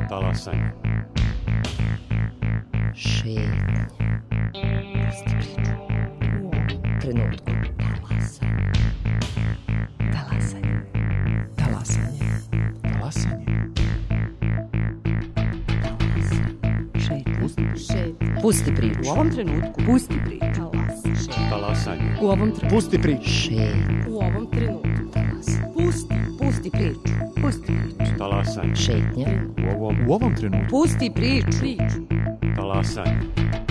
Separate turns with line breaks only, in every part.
Talasanje.
Šetnje. Pusti priču. U ovom trenutku. Talasanje. Talasanje.
Talasanje.
Šetnje. Pusti priču.
U ovom trenutku.
Pusti priču.
Talasanje.
U ovom trenutku.
Pusti priču.
Šetnje.
U ovom trenutku.
Pusti priču. Pusti priču.
Talasanje.
Šetnje.
U ovom
trenutku.
Pusti priču.
Talasanje.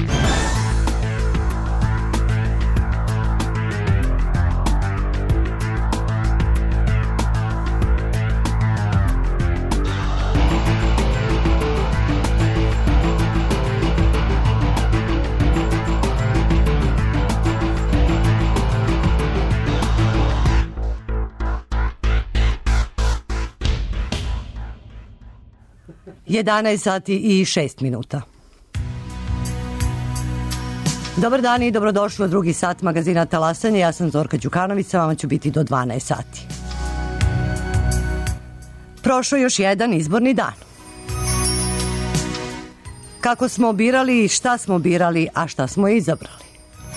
Sati i 6 minuta. Dobar dan i dobrodošli u drugi sat magazina Talasanje. Ja sam Zorka Đukanović, sa vama ću biti do 12 sati. Prošao još jedan izborni dan. Kako smo birali, šta smo birali, a šta smo izabrali?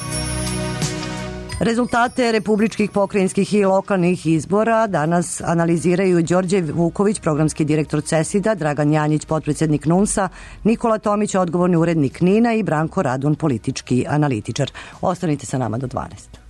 Rezultate republičkih, pokrajinskih i lokalnih izbora danas analiziraju Đorđe Vuković, programski direktor CESID-a, Dragan Janjić, potpredsjednik NUNS-a, Nikola Tomić, odgovorni urednik NIN-a i Branko Radun, politički analitičar. Ostanite sa nama do 12.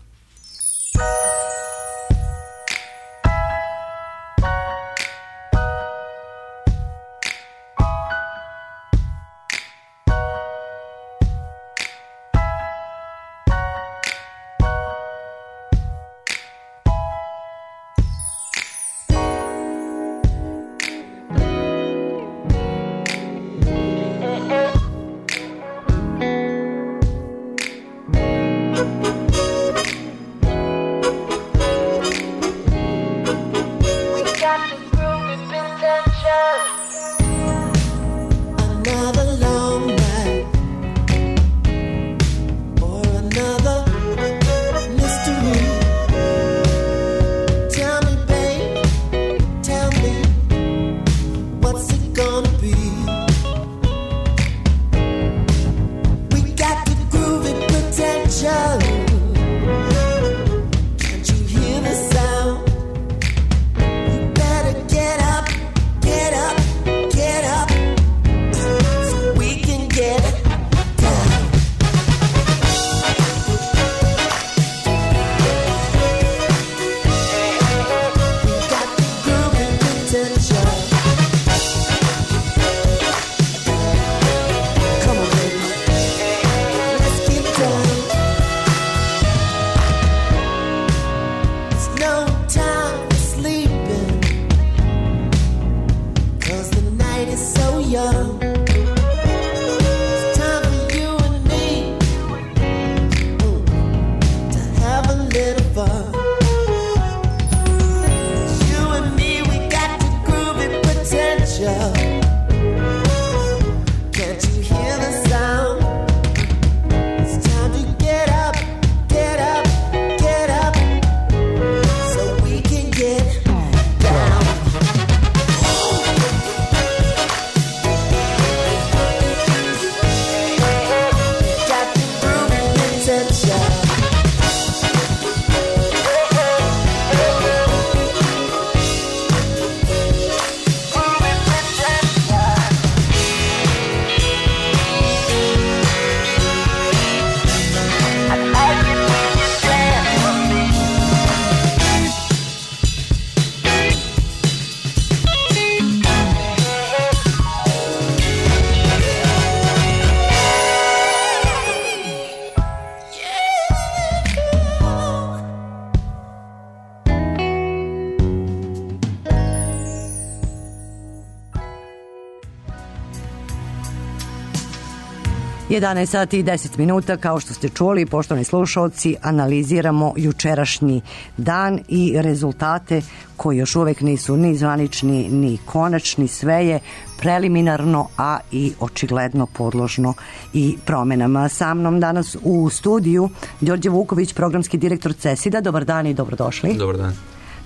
Sati i 10 minuta, kao što ste čuli, poštovani slušalci, analiziramo jučerašnji dan i rezultate koji još uvek nisu ni zvanični, ni konačni, sve je preliminarno, a i očigledno podložno i promenama. Sa mnom danas u studiju Đorđe Vuković, programski direktor CESID-a. Dobar dan i dobrodošli.
Dobar dan.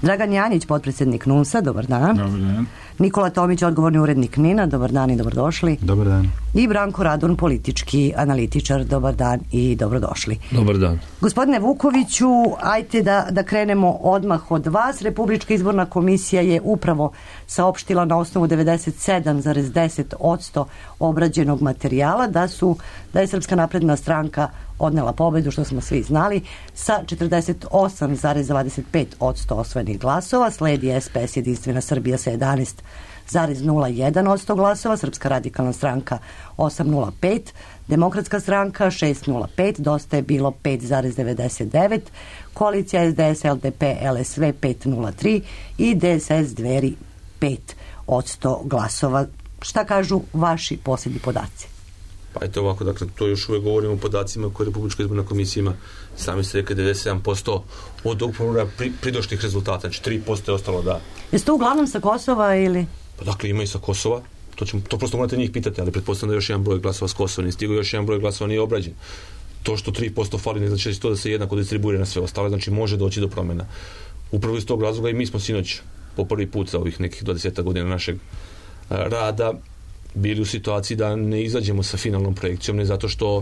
Dragan Janjić, potpredsjednik NUNS-a, dobar dan.
Dobar dan.
Nikola Tomić, odgovorni urednik NIN-a, dobar dan i dobrodošli.
Dobar dan.
I Branko Radun, politički analitičar, dobar dan i dobrodošli.
Dobar dan. Gospodine
Vukoviću, ajte da krenemo odmah od vas. Republička izborna komisija je upravo saopštila na osnovu 97,10% obrađenog materijala da je Srpska napredna stranka odnela pobedu, što smo svi znali, sa 48,25% osvojenih glasova. Sledi SPS Jedinstvena Srbija sa 11,01% glasova, Srpska radikalna stranka 8,05%, Demokratska stranka 6,05%, Dosta je bilo 5,99%, koalicija SDS, LDP, LSV 5,03% i DSS Dveri 5% glasova. Šta kažu vaši posljednji podaci?
Pa eto ovako, dakle, to još uvijek govorimo o podacima koje Republička izborna komisija ima. Sami ste rekli 97% od ukupno pridošlih rezultata, znači 3% je ostalo da...
Jeste to uglavnom sa Kosova ili...
Pa dakle, ima i sa Kosova, to prosto morate njih pitati, ali pretpostavljam da još jedan broj glasova s Kosova nije stigao, još jedan broj glasova nije obrađen. To što 3% fali ne znači to da se jednako distribuira na sve ostale, znači može doći do promjena. Upravo iz tog razloga i mi smo sinoć po prvi put za ovih nekih 20 godina našeg rada bili u situaciji da ne izađemo sa finalnom projekcijom, ne zato što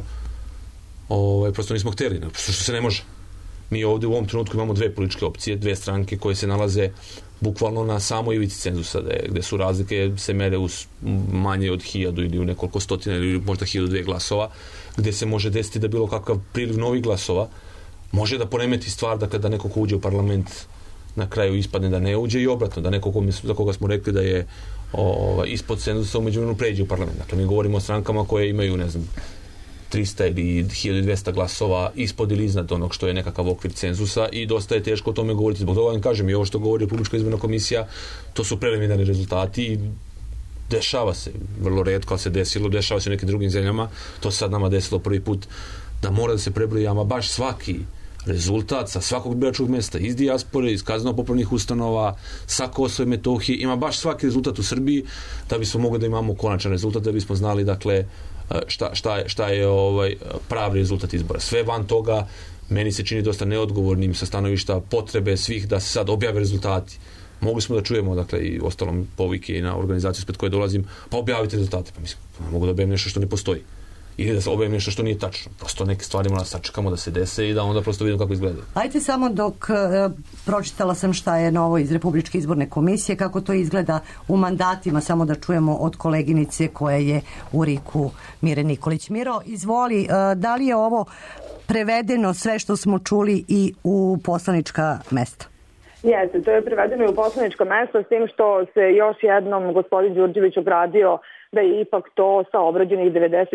prosto nismo htjeli, ne, što se ne može. Mi ovdje u ovom trenutku imamo dve političke opcije, dve stranke koje se nalaze bukvalno na samoj ivici cenzusa, gdje su razlike se mere uz manje od 1000 ili u nekoliko stotina ili možda 1002 glasova, gdje se može desiti da bilo kakav priliv novih glasova može da poremeti stvar, da kada neko ko uđe u parlament na kraju ispadne da ne uđe i obratno, da neko za koga smo rekli da je ispod cenzusa u međuvremenu pređe u parlament. Dakle, mi govorimo o strankama koje imaju, ne znam, 300 ili 1200 glasova ispod ili iznad onog što je nekakav okvir cenzusa i dosta je teško o tome govoriti. Zbog toga vam kažem, i ovo što govori Republička izborna komisija, to su preliminarni rezultati i dešava se, vrlo retko, ali se desilo, dešava se u nekim drugim zemljama, to se sad nama desilo prvi put, da mora da se prebroji ama baš svaki rezultat sa svakog biračkog mjesta iz dijaspore, iz kazneno-popravnih ustanova, sa Kosova i Metohije, ima baš svaki rezultat u Srbiji da bismo mogli da imamo konačan rezultat, da bismo znali, dakle, šta je pravi rezultat izbora. Sve van toga meni se čini dosta neodgovornim sa stanovišta potrebe svih da se sad objave rezultati. Mogli smo da čujemo, dakle, i ostalom povike i na organizaciju spred koje dolazim, pa objaviti rezultate. Pa mislim, mogu da objavim nešto što ne postoji. Ili da se objavim nešto što nije tačno. Prosto neke stvari moramo da sačekamo da se dese i da onda prosto vidimo kako izgleda.
Ajde samo dok pročitala sam šta je novo iz Republičke izborne komisije, kako to izgleda u mandatima, samo da čujemo od koleginice koja je u RIK-u, Mire Nikolić. Miro, izvoli, da li je ovo prevedeno sve što smo čuli i u poslanička mesta?
Jeste, to je prevedeno i u poslaničko mesto, s tim što se još jednom gospodin Đurđević ogradio da je ipak to sa obrađenih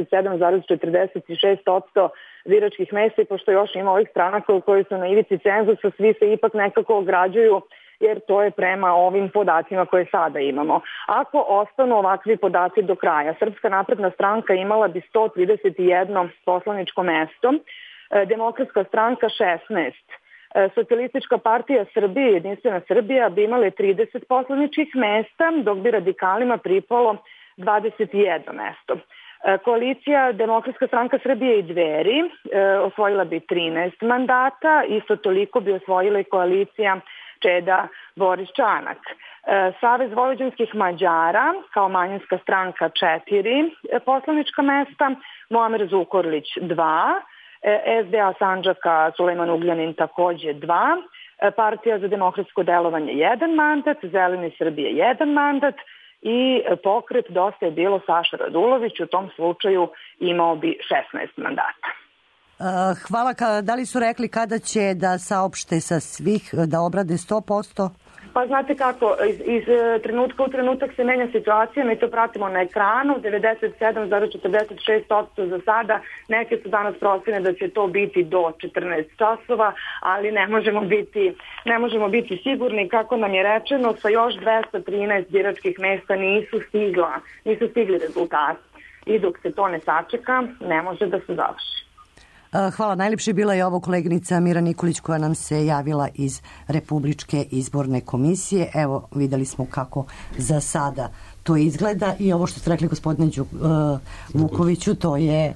97,46% biračkih mesta, i pošto još ima ovih stranaka koji su na ivici cenzusa, svi se ipak nekako ograđuju, jer to je prema ovim podacima koje sada imamo. Ako ostanu ovakvi podaci do kraja, Srpska napredna stranka imala bi 131 poslaničko mesto, Demokratska stranka 16, Socijalistička partija Srbije i Jedinstvena Srbija bi imale 30 poslaničkih mesta, dok bi radikalima pripalo 21 mesto. Koalicija Demokratska stranka Srbije i Dveri osvojila bi 13 mandata, isto toliko bi osvojila i koalicija Čeda Boris Čanak. Savez vojvođanskih Mađara kao manjinska stranka 4 poslanička mesta, Muamer Zukorlić 2, SDA Sandžaka Sulejman Ugljanin također 2, Partija za demokratsko delovanje 1 mandat, Zeleni Srbije 1 mandat i pokret Dosta je bilo Saša Radulović, u tom slučaju imao bi 16 mandata.
Hvala. Da li su rekli kada će da saopšte sa svih, da obrade 100%?
Pa znate kako, iz trenutka u trenutak se menja situacija, mi to pratimo na ekranu, 97,46% za sada, neke su danas procene da će to biti do 14 časova, ali ne možemo biti sigurni, kako nam je rečeno, sa još 213 biračkih mesta nisu stigli rezultati. I dok se to ne sačeka, ne može da se završi.
Hvala. Najljepše bila je ovo koleginica Mira Nikolić koja nam se javila iz Republičke izborne komisije. Evo, videli smo kako za sada to izgleda i ovo što ste rekli gospodine Vukoviću, to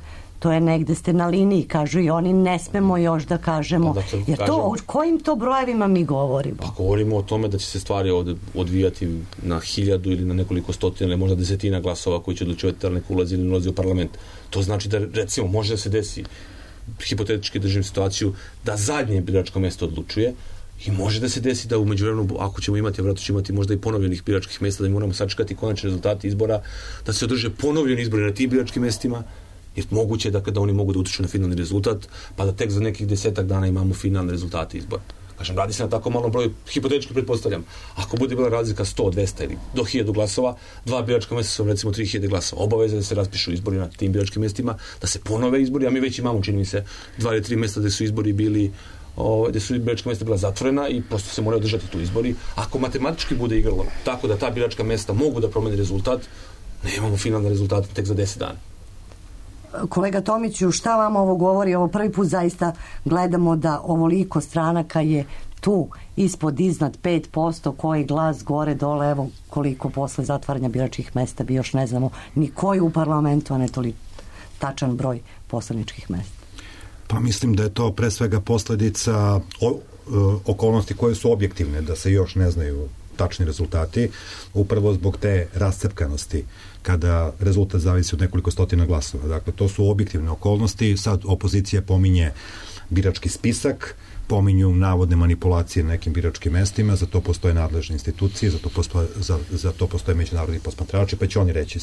to je negde ste na liniji, kažu i oni, ne smemo još da kažemo. Jer to, o kojim to brojevima mi govorimo?
Pa govorimo o tome da će se stvari odvijati na 1000 ili na nekoliko stotina ili možda desetina glasova koji će odlučivati da li neko ulazi ili ne ulazi u parlament. To znači da, recimo, može da se desi, hipotetički držim situaciju, da zadnje biračko mesto odlučuje i može da se desi da u međuvremenu, ako ćemo imati, a vjerojatno ćemo imati možda i ponovljenih biračkih mesta, da mi moramo sačekati konačni rezultati izbora, da se održe ponovljeni izbori na tim biračkim mestima, jer moguće je da oni mogu da utiču na finalni rezultat, pa da tek za nekih 10 dana imamo finalne rezultate izbora. Kažem, radi se na tako malom broju, hipotetički pretpostavljam. Ako bude bila razlika 100, 200 ili do 1000 glasova, 2 biračka mesta su recimo 3000 glasova. Obaveza da se raspišu izbori na tim biračkim mestima, da se ponove izbori, a mi već imamo, čini mi se, 2 ili 3 mesta gde su izbori bili, gde su biračka mesta bila zatvorena i prosto se moraju održati tu izbori. Ako matematički bude igralo tako da ta biračka mesta mogu da promene rezultat, nemamo finalne rezultate tek za 10 dana.
Kolega Tomiću, šta vam ovo govori? Ovo prvi put zaista gledamo da ovoliko stranaka je tu iznad 5%, koji glas gore, dole, evo koliko posle zatvaranja biračkih mesta bi još ne znamo ni koji u parlamentu, a ne toliko tačan broj poslaničkih mesta.
Pa mislim da je to pre svega posledica okolnosti koje su objektivne, da se još ne znaju tačni rezultati, upravo zbog te rascepkanosti kada rezultat zavisi od nekoliko stotina glasova. Dakle, to su objektivne okolnosti. Sad opozicija pominje birački spisak, pominju navodne manipulacije na nekim biračkim mestima, za to postoje nadležne institucije, za to postoje međunarodni posmatrači, pa će oni reći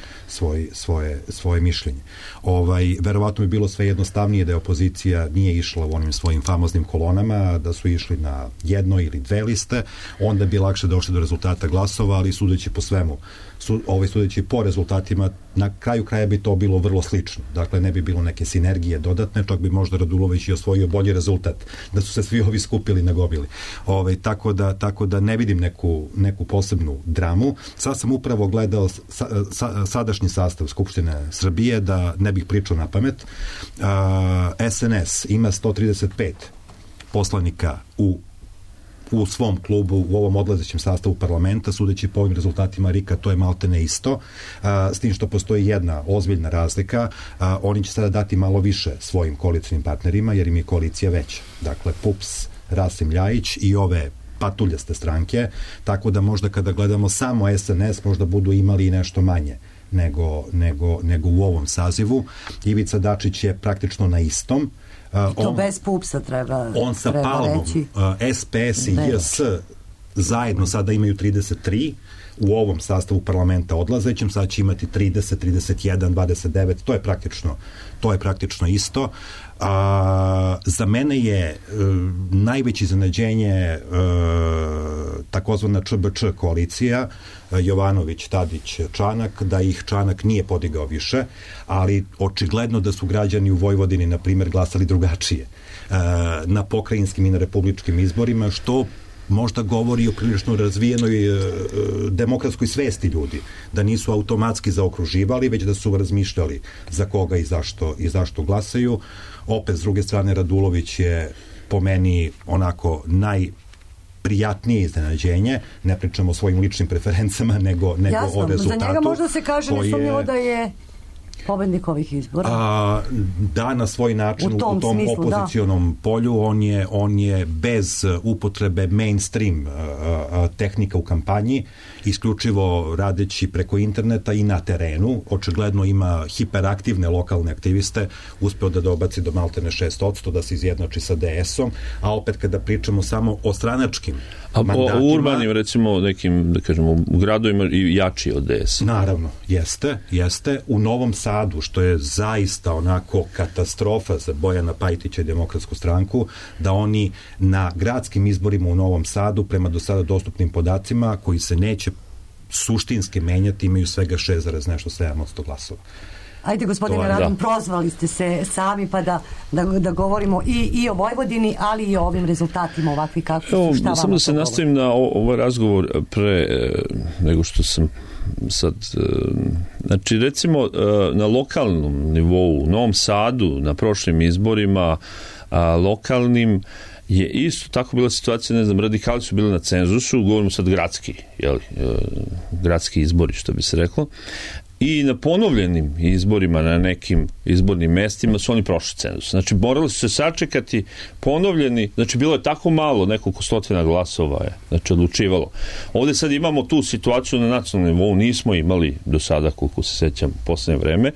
svoje mišljenje. Verovatno bi bilo sve jednostavnije da je opozicija nije išla u onim svojim famoznim kolonama, da su išli na 1 ili 2 liste, onda bi lakše došli do rezultata glasova, ali sudeći po svemu, sudeći po rezultatima, na kraju kraja bi to bilo vrlo slično. Dakle, ne bi bilo neke sinergije dodatne, čak bi možda Radulović i osvojio bolji rezultat, da su se svi ovi skupili na gobili. Tako da ne vidim neku posebnu dramu. Sad sam upravo gledao sadašnji sastav Skupštine Srbije, da ne bih pričao na pamet. SNS ima 135 poslanika u svom klubu, u ovom odlazećem sastavu parlamenta, sudeći po ovim rezultatima RIK-a, to je maltene isto, s tim što postoji jedna ozbiljna razlika, oni će sada dati malo više svojim koalicijnim partnerima, jer im je koalicija veća. Dakle, PUPS, Rasim Ljajić i ove patuljaste stranke, tako da možda kada gledamo samo SNS, možda budu imali i nešto manje nego u ovom sazivu. Ivica Dačić je praktično na istom.
To bez PUPS-a treba
on sa Palmom, SPS i JS zajedno sada imaju 33 u ovom sastavu parlamenta odlazećem, sad će imati 30, 31, 29, to je praktično isto. Za mene je najveće iznenađenje takozvana ČBČ koalicija, Jovanović, Tadić, Čanak, da ih Čanak nije podigao više, ali očigledno da su građani u Vojvodini, na primjer, glasali drugačije na pokrajinskim i na republičkim izborima, što možda govori o prilično razvijenoj demokratskoj svesti ljudi, da nisu automatski zaokruživali, već da su razmišljali za koga i zašto glasaju. Opet, s druge strane, Radulović je po meni onako najprijatnije iznenađenje, ne pričamo o svojim ličnim preferencama, nego o rezultatu.
Za njega možda se kaže nesumnjivo da je pobednik ovih izbora.
Da, na svoj način u tom smislu, opozicionom polju on je bez upotrebe mainstream tehnika u kampanji, isključivo radeći preko interneta i na terenu, očigledno ima hiperaktivne lokalne aktiviste, uspeo da dobaci do maltene 6%, da se izjednači sa DS-om, a opet kada pričamo samo o stranačkim mandatima...
A u urbanim, recimo, nekim, da kažemo, u gradovima i jači od DS.
Naravno, jeste. U Novom Sadu, što je zaista onako katastrofa za Bojana Pajtića i Demokratsku stranku, da oni na gradskim izborima u Novom Sadu, prema do sada dostupnim podacima, koji se neće suštinski menjati, imaju svega 6,7% glasova.
Ajde, gospodine Radon, prozvali ste se sami, pa da govorimo i o Vojvodini, ali i o ovim rezultatima ovakvi kakvi su. Šta
samo da se nastavim na ovaj razgovor pre nego što sam sad... Znači, recimo, na lokalnom nivou, u Novom Sadu, na prošlim izborima, lokalnim, je isto tako bila situacija, ne znam, radikali su bili na cenzusu, govorimo sad gradski izbori, što bi se reklo, i na ponovljenim izborima na nekim izbornim mestima su oni prošli cenzus. Znači, morali su se sačekati ponovljeni, znači bilo je tako malo, nekoliko stotina glasova je, znači, odlučivalo. Ovde sad imamo tu situaciju na nacionalnom nivou, nismo imali do sada, koliko se sećam, poslednje vreme.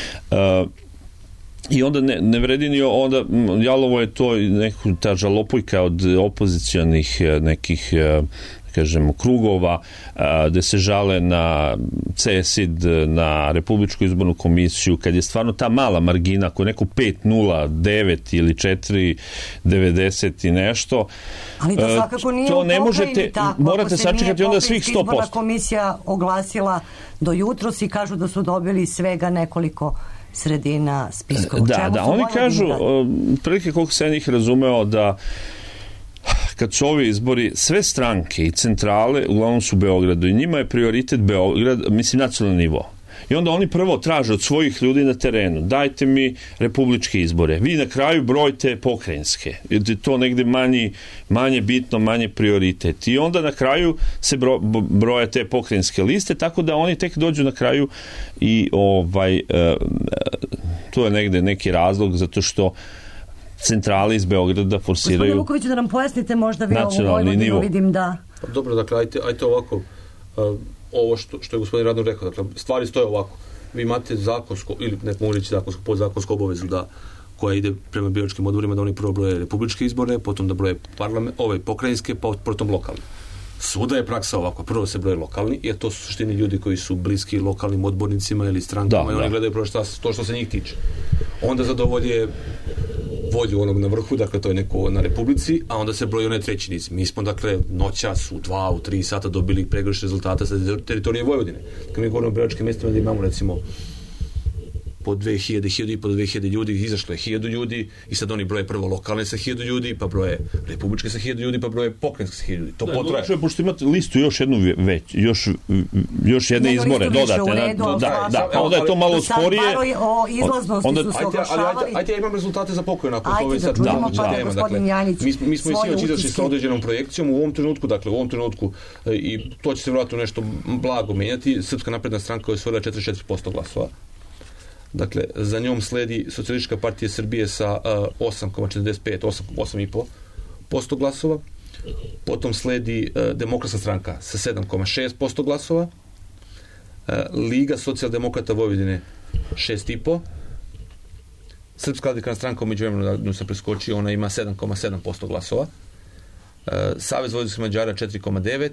I onda ne vredi ni onda, jalovo je to ta žalopojka od opozicionih nekih kažemo, krugova, gde se žale na CESID, na Republičku izbornu komisiju, kad je stvarno ta mala margina, ako je neko 5,0, 9 ili 4,90 i nešto,
ali to svakako nije
to ne možete, tako, morate sačekati onda svih 100%.
Izborna komisija oglasila do jutros i kažu da su dobili svega nekoliko sredina spiskova.
Da, oni kažu, prilike koliko se ja njih razumeo, da kad su ovi izbori, sve stranke i centrale uglavnom su u Beogradu i njima je prioritet Beograd, mislim, nacionalni nivo. I onda oni prvo traže od svojih ljudi na terenu, dajte mi republičke izbore. Vi na kraju brojte pokrajinske. To negde manje bitno, manje prioritet. I onda na kraju se broje te pokrajinske liste, tako da oni tek dođu na kraju i to je negde neki razlog, zato što centrale iz Beograda forsiraju.
Gospodine Vukoviću, da nam pojasnite možda vi ovu Vojvodinu, vidim da...
Dobro, dakle, ajte ovako, ovo što je gospodin Radon rekao, dakle, stvari stoje ovako. Vi imate zakonsko, ili neko mogu reći zakonsko, podzakonsko obavezu koja ide prema biračkim odborima, da oni prvo broje republičke izbore, potom da broje pokrajinske, pa potom lokalne. Svuda je praksa ovako, prvo se broje lokalni, jer to su suštini ljudi koji su bliski lokalnim odbornicima ili strankama i oni gledaju prvo to što se njih tiče. Onda zadovolje vođu onog na vrhu, dakle to je neko na Republici, a onda se broji onaj treći niz. Mi smo, dakle, noćas u 2, u 3 sata dobili pregršt rezultata sa teritorije Vojvodine. Kad mi govorimo o biračkim mestima da imamo, recimo, po 2000, 2000 ljudi, izašlo je 1000 ljudi i sad oni broje prvo lokalne sa 1000 ljudi, pa broje republičke sa 1000 ljudi, pa broje pokrajinske sa 1000 ljudi. To potraje.
Da, pošto imate listu još jednu još jedne izbore dodate. Da, onda je to malo sporije.
O izlaznosti su se oglašavali.
Ajde, ja imam rezultate za pokrajinu.
Ajde da čujemo pa gospodin Janjić.
Mi smo i sinoć izašli sa određenom projekcijom u ovom trenutku, i to će se vjerojatno nešto blago menjati. Srpska napredna stranka je osvojila 44% glasova. Dakle, za njom sledi Socijalistička partija Srbije sa 8,45, 8,5% glasova. Potom sledi Demokratska stranka sa 7,6% glasova. Liga socijaldemokrata Vojvodine 6,5%. Srpska radikalna stranka, umeđu vremenu sam preskočio, ona ima 7,7% glasova. Savez vojvođanskih Mađara 4,9%.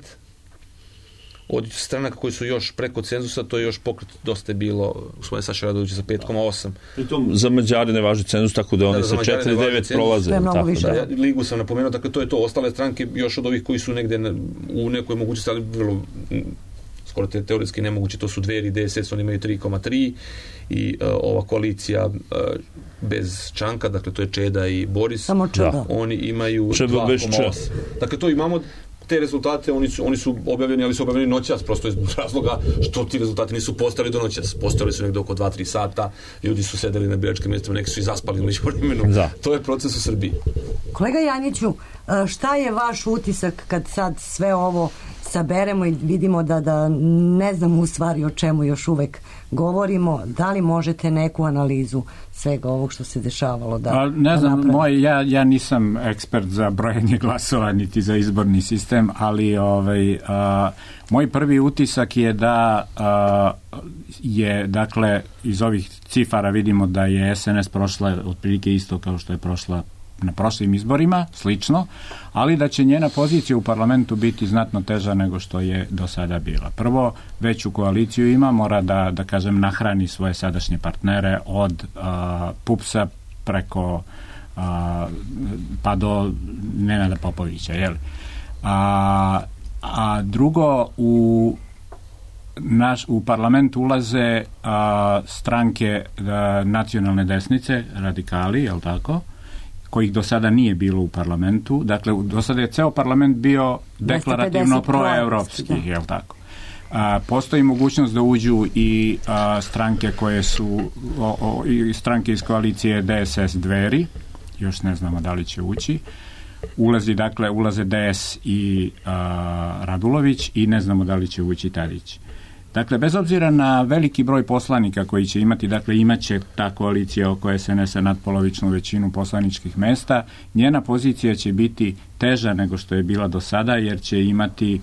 Od stranaka koji su još preko cenzusa, to je još pokret, dosta je bilo, gospodin Saša Radović sa 5,8.
Pritom za Mađare ne važi cenzus, tako da oni sa 4,9 prolaze.
Ligu sam napomenuo, dakle to je to. Ostale stranke još od ovih koji su negde u nekoj mogućnosti, ali vrlo skoro teoretski nemoguće, to su Dveri, DSS, oni imaju 3,3 i ova koalicija bez Čanka, dakle to je Čeda i Boris.
Samo Čeda.
Oni imaju 2,8. Dakle to imamo te rezultate, oni su objavljeni, ali su objavljeni noćas, prosto iz razloga što ti rezultati nisu postali do noćas. Postali su negde oko 2-3 sata, ljudi su sedeli na biračkim mjestima, neki su i zaspali u međuvremenu. To je proces u Srbiji.
Kolega Janjiću, šta je vaš utisak kad sad sve ovo saberemo i vidimo da ne znam u stvari o čemu još uvek govorimo, da li možete neku analizu svega ovog što se dešavalo
ne znam, ja nisam ekspert za brojanje glasova niti za izborni sistem, ali moj prvi utisak je da je, dakle, iz ovih cifara vidimo da je SNS prošla otprilike isto kao što je prošla na prošlim izborima, slično, ali da će njena pozicija u parlamentu biti znatno teža nego što je do sada bila. Prvo, veću koaliciju ima, mora da kažem, nahrani svoje sadašnje partnere od PUPS-a preko pa do Nenada Popovića, jel? A drugo, u parlament ulaze stranke nacionalne desnice, radikali, jel tako? Kojih do sada nije bilo u parlamentu. Dakle, do sada je ceo parlament bio deklarativno proevropski, jel tako? Postoji mogućnost da uđu i stranke koje su stranke iz koalicije DSS Dveri, još ne znamo da li će ući. Ulaze DS i Radulović i ne znamo da li će ući Tadić. Dakle, bez obzira na veliki broj poslanika koji će imati, dakle imaće ta koalicija oko SNS-a nadpolovičnu većinu poslaničkih mesta, njena pozicija će biti teža nego što je bila do sada, jer će imati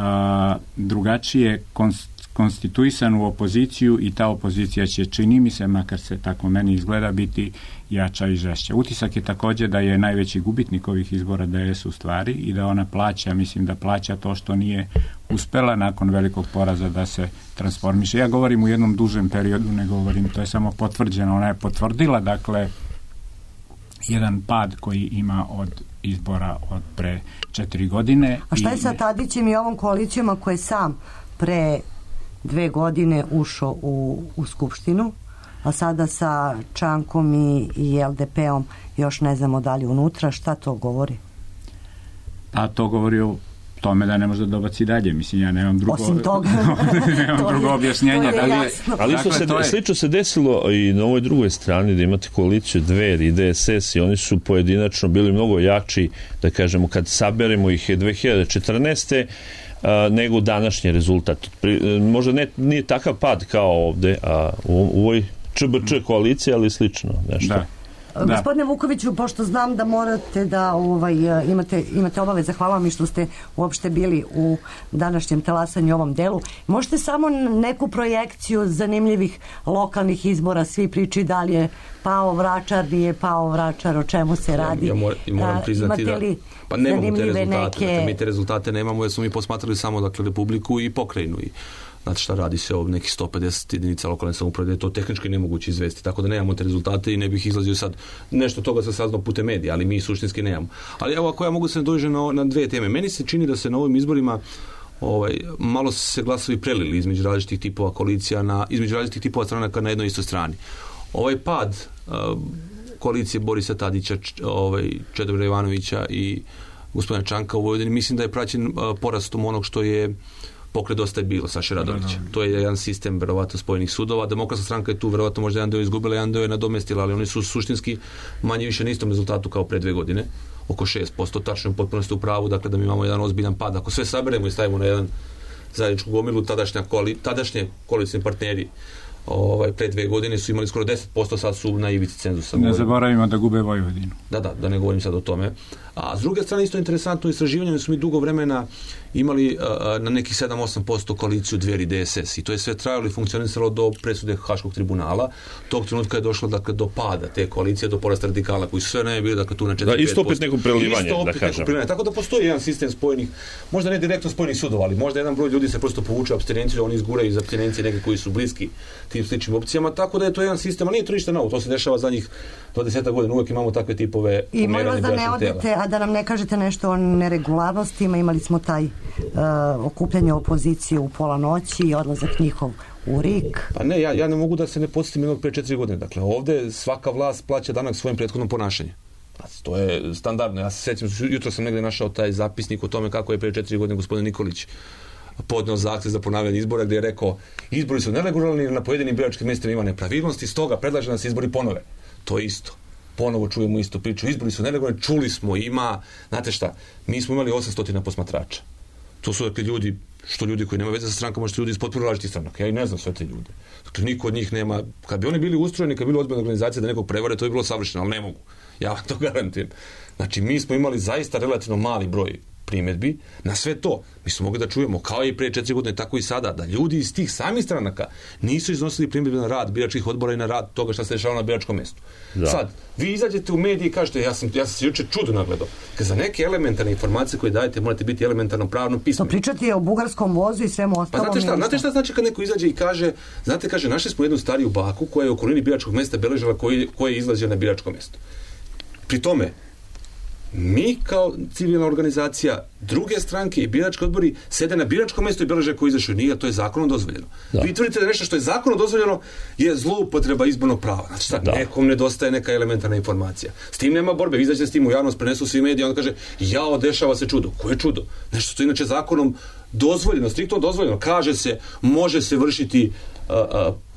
drugačije konstituisanu opoziciju i ta opozicija će, čini mi se, makar se tako meni izgleda, biti jača i žešća. Utisak je također da je najveći gubitnik ovih izbora DS u stvari i da ona plaća, mislim da plaća to što nije uspela nakon velikog poraza da se transformiše. Ja govorim u jednom dužem periodu, ne govorim, to je samo potvrđeno. Ona je potvrdila, dakle, jedan pad koji ima od izbora od pre 4 godine.
A šta je sa Tadićem i ovom koalicijom ako je sam pre 2 godine ušao u Skupštinu, a sada sa Čankom i LDP-om još ne znamo da li unutra, šta to govori?
A to govori o tome da ne može da dobaci dalje. Mislim, ja nemam drugo...
Osim toga.
nemam drugo objašnjenja.
Ali slično se desilo i na ovoj drugoj strani da imate koaliciju Dveri i DSS i oni su pojedinačno bili mnogo jači, da kažemo, kad saberemo ih je 2014. Nego današnji rezultat. Možda nije takav pad kao ovde, a u ovoj ČBČ koaliciji, ali slično nešto.
Da.
Gospodine Vukoviću, pošto znam da morate da imate obaveze, hvala vam i što ste uopšte bili u današnjem talasanju ovom delu. Možete samo neku projekciju zanimljivih lokalnih izbora, svi priči da li je pao Vračar, nije pao Vračar, o čemu se radi?
Ja moram priznati da... Pa nemamo te rezultate.
Neke...
Mi te rezultate nemamo jer smo mi posmatrali samo, dakle, Republiku i pokrajinu. I znate šta, radi se o nekih 150 jedinica lokalne samouprave, da je to tehnički nemoguće izvesti, tako da nemamo te rezultate i ne bih izlazio sad, nešto toga se saznao putem medija, ali mi suštinski nemamo. Ali evo, ako ja mogu se nadovežiti na 2 teme. Meni se čini da se na ovim izborima malo se glasovi prelili između različitih tipova koalicija, između različitih tipova stranaka na jednoj istoj strani. Ovaj pad koalicije Borisa Tadića, Čedomira Jovanovića i gospodina Čanka u Vojvodini, mislim da je praćen porastom onog što je pokret Dosta je bilo, Saše Radovića. To je jedan sistem, verovatno, spojenih sudova. Demokratska stranka je tu, verovatno, možda jedan deo izgubila, jedan deo je nadomestila, ali oni su suštinski manje više na istom rezultatu kao pre 2 godine. Oko 6%, tačno potpuno ste u pravu, dakle da mi imamo jedan ozbiljan pad. Ako sve saberemo i stavimo na jedan zajedničku gomilu, tadašnje koalicijni partneri pre 2 godine su imali skoro 10%, sad su na ivici cenzusa.
Ne zaboravimo da gube Vojvodinu.
Da ne govorim sad o tome. A s druge strane, isto interesantno istraživanje, su mi dugo vremena imali na nekih 7-8% koaliciju Dveri DSS i to je sve trajalo i funkcionisalo do presude Haškog tribunala. Tog trenutka je došlo, dakle, do pada te koalicije, do porasta radikala koji su sve ne bili, dakle, tu na 4-5%.
Da, isto opet neko prelivanje, da kažem.
Tako da postoji jedan sistem spojenih, možda ne direktno spojenih sudova, ali možda jedan broj ljudi se prosto povuče apstinenciju, oni izguraju iz apstinencije neke koji su bliski tim sličnim opcijama, tako da je to jedan sistem, ali nije to ništa novo, to se dešava zadnjih 20 godina, uvijek imamo takve tipove
i molim vas da ne odete, a da nam ne kažete nešto o neregularnostima. Imali smo taj okupljanje opozicije u pola noći i odlazak njihov u RIK.
Pa ne, ja ne mogu da se ne podsjetim jednog pre 4 godine. Dakle, ovde svaka vlast plaća danak svojim prethodnom ponašanju. To je standardno. Ja se sjećam, jutro sam negdje našao taj zapisnik o tome kako je pre 4 godine gospodin Nikolić podneo zahtev za ponavljanje izbora, gdje je rekao: izbori su neregularni, na pojedinim biračkim mjestima ima nepravilnosti, stoga predlaže da se izbori ponove. To je isto. Ponovo čujemo istu priču. Izbori su neregularni, čuli smo, znate šta, mi smo imali 800 posmatrača. To su, dakle, ljudi koji nemaju veze sa strankama, što ljudi iz potpuno različitih stranaka. Ja i ne znam sve te ljude. Dakle, niko od njih nema, kad bi oni bili ustrojeni, kad bi bili ozbiljna organizacija da nekog prevare, to bi bilo savršeno, ali ne mogu. Ja vam to garantujem. Znači, mi smo imali zaista relativno mali broj primjedbi na sve to. Mi smo mogli da čujemo, kao i pre 4 godine, tako i sada, da ljudi iz tih samih stranaka nisu iznosili primjedbe na rad biračkih odbora i na rad toga što se dešava na biračkom mjestu. Da. Sad, vi izađete u mediji i kažete: ja sam se juče čudo nagledao. Kad za neke elementarne informacije koje dajete morate biti elementarno pravno pismeni.
To pričati o bugarskom vozu i svemu ostalom.
Pa znate šta znači kad neko izađe i kaže: znate, našli smo jednu stariju baku koja je u okolini biračkog mjesta beležila ko je izlazio na biračko mjesto. Pri tome, mi kao civilna organizacija, druge stranke i birački odbori sede na biračkom mjestu i beleže ko izašao. Nije, to je zakonom dozvoljeno. Da. Vi tvrdite da nešto što je zakonom dozvoljeno je zloupotreba izbornog prava. Znači šta, nekom nedostaje neka elementarna informacija. S tim nema borbe, vi izađete s tim u javnost, prenesu svi mediji, on kaže: jao, dešava se čudo. Koje čudo? Nešto što je inače zakonom dozvoljeno, striktno dozvoljeno. Kaže se, može se vršiti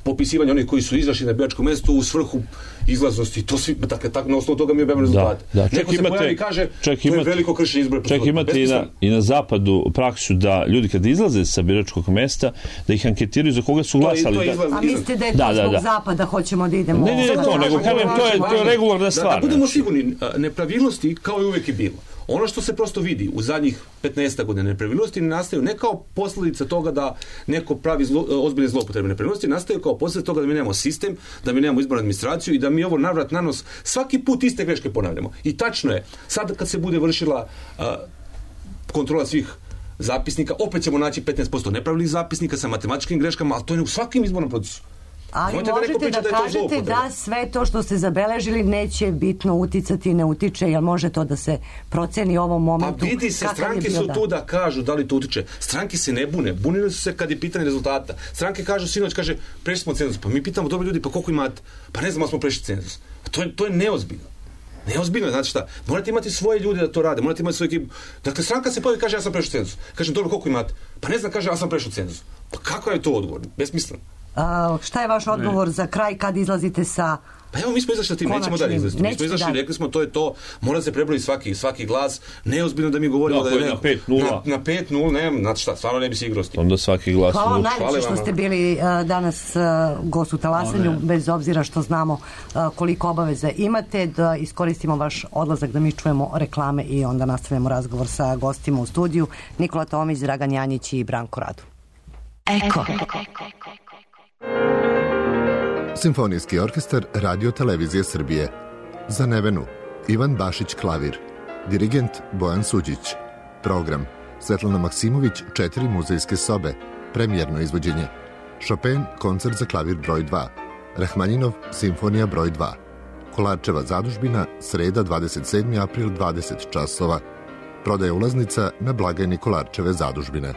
popisivanje onih koji su izašli na biračko mesto u svrhu izlaznosti. To svi, dakle, tako, na osnovu toga mi objavimo rezultate. Neko se pojavi i kaže, to je veliko kršenje izbora.
Čak imate i na zapadu praksu da ljudi kad izlaze sa biračkog mesta, da ih anketiraju za koga su glasali.
A mislite da je to zbog zapada, hoćemo da idemo...
Ne, nego kažem, to je regularna stvar.
Da budemo sigurni, nepravilnosti kao i uvek je bilo. Ono što se prosto vidi u zadnjih 15 godina, nepravilnosti nastaju ne kao posljedica toga da neko pravi ozbiljne zloupotrebe. Nepravilnosti nastaju kao posljedica toga da mi nemamo sistem, da mi nemamo izbornu administraciju i da mi ovo navrat na nos svaki put iste greške ponavljamo. I tačno je, sad kad se bude vršila kontrola svih zapisnika, opet ćemo naći 15% nepravilnih zapisnika sa matematičkim greškama, ali to je u svakim izbornom procesu.
Ali možete da kažete da sve to što ste zabeležili neće bitno uticati, ne utiče, jer može to da se proceni u ovom momentu?
Pa vidi se, stranke su tu da kažu da li to utiče. Stranke se ne bune. Bunili su se kad je pitanje rezultata. Stranke kažu, sinoć kaže, prešli smo cenzus. Pa mi pitamo, dobro ljudi, pa koliko imate? Pa ne znamo, smo prešli cenzus. To je neozbiljno. Neozbiljno, znači šta? Morate imati svoje ljude da to rade, morate imati svoju ekipu. Dakle, stranka se pojavi i kaže, ja sam prešao cenzus. Kažem, dobro, koliko imate? Pa ne znam, kaže, ja sam prešao cenzus. Pa kako je to odgovor? Besmisleno.
Šta je vaš odgovor za kraj kad izlazite sa...
Pa evo, mi smo izašli sa tim, nećemo dalje izlaziti. Mi smo izašli, rekli smo, to je to, mora se prebroji svaki glas, neozbiljno da mi govorimo da je
na 5-0.
Na 5-0, ne, znači šta, stvarno ne bi se igrao s tim.
Onda svaki glas.
Hvala najveće što ste bili danas gost u Talasanju, bez obzira što znamo koliko obaveza imate, da iskoristimo vaš odlazak da mi čujemo reklame i onda nastavljamo razgovor sa gostima u studiju. Nikola Tomić, Dragan Janjić i Branko Radu.
Eko.
Simfonijski orkestar Radio Televizije Srbije. Za Nevenu, Ivan Bašić klavir. Dirigent Bojan Suđić. Program Svetlana Maksimović, 4 muzejske sobe. Premijerno izvođenje. Chopin, koncert za klavir broj 2. Rahmaninov, simfonija broj 2. Kolarčeva zadužbina, sreda 27. april 20 časova. Prodaja ulaznica na blagajni Kolarčeve zadužbine.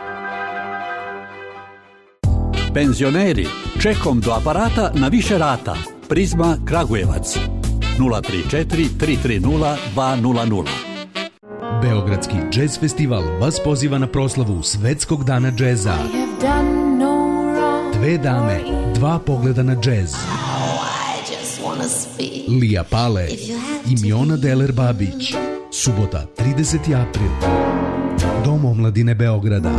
Penzioneri, čekom do aparata na više rata. Prizma Kragujevac 034 330 200.
Beogradski džez festival vas poziva na proslavu Svetskog dana džeza. 2 dame, 2 pogleda na džez. Lija Pale i Miona Deler Babić. Subota, 30. april. Dom omladine Beograda.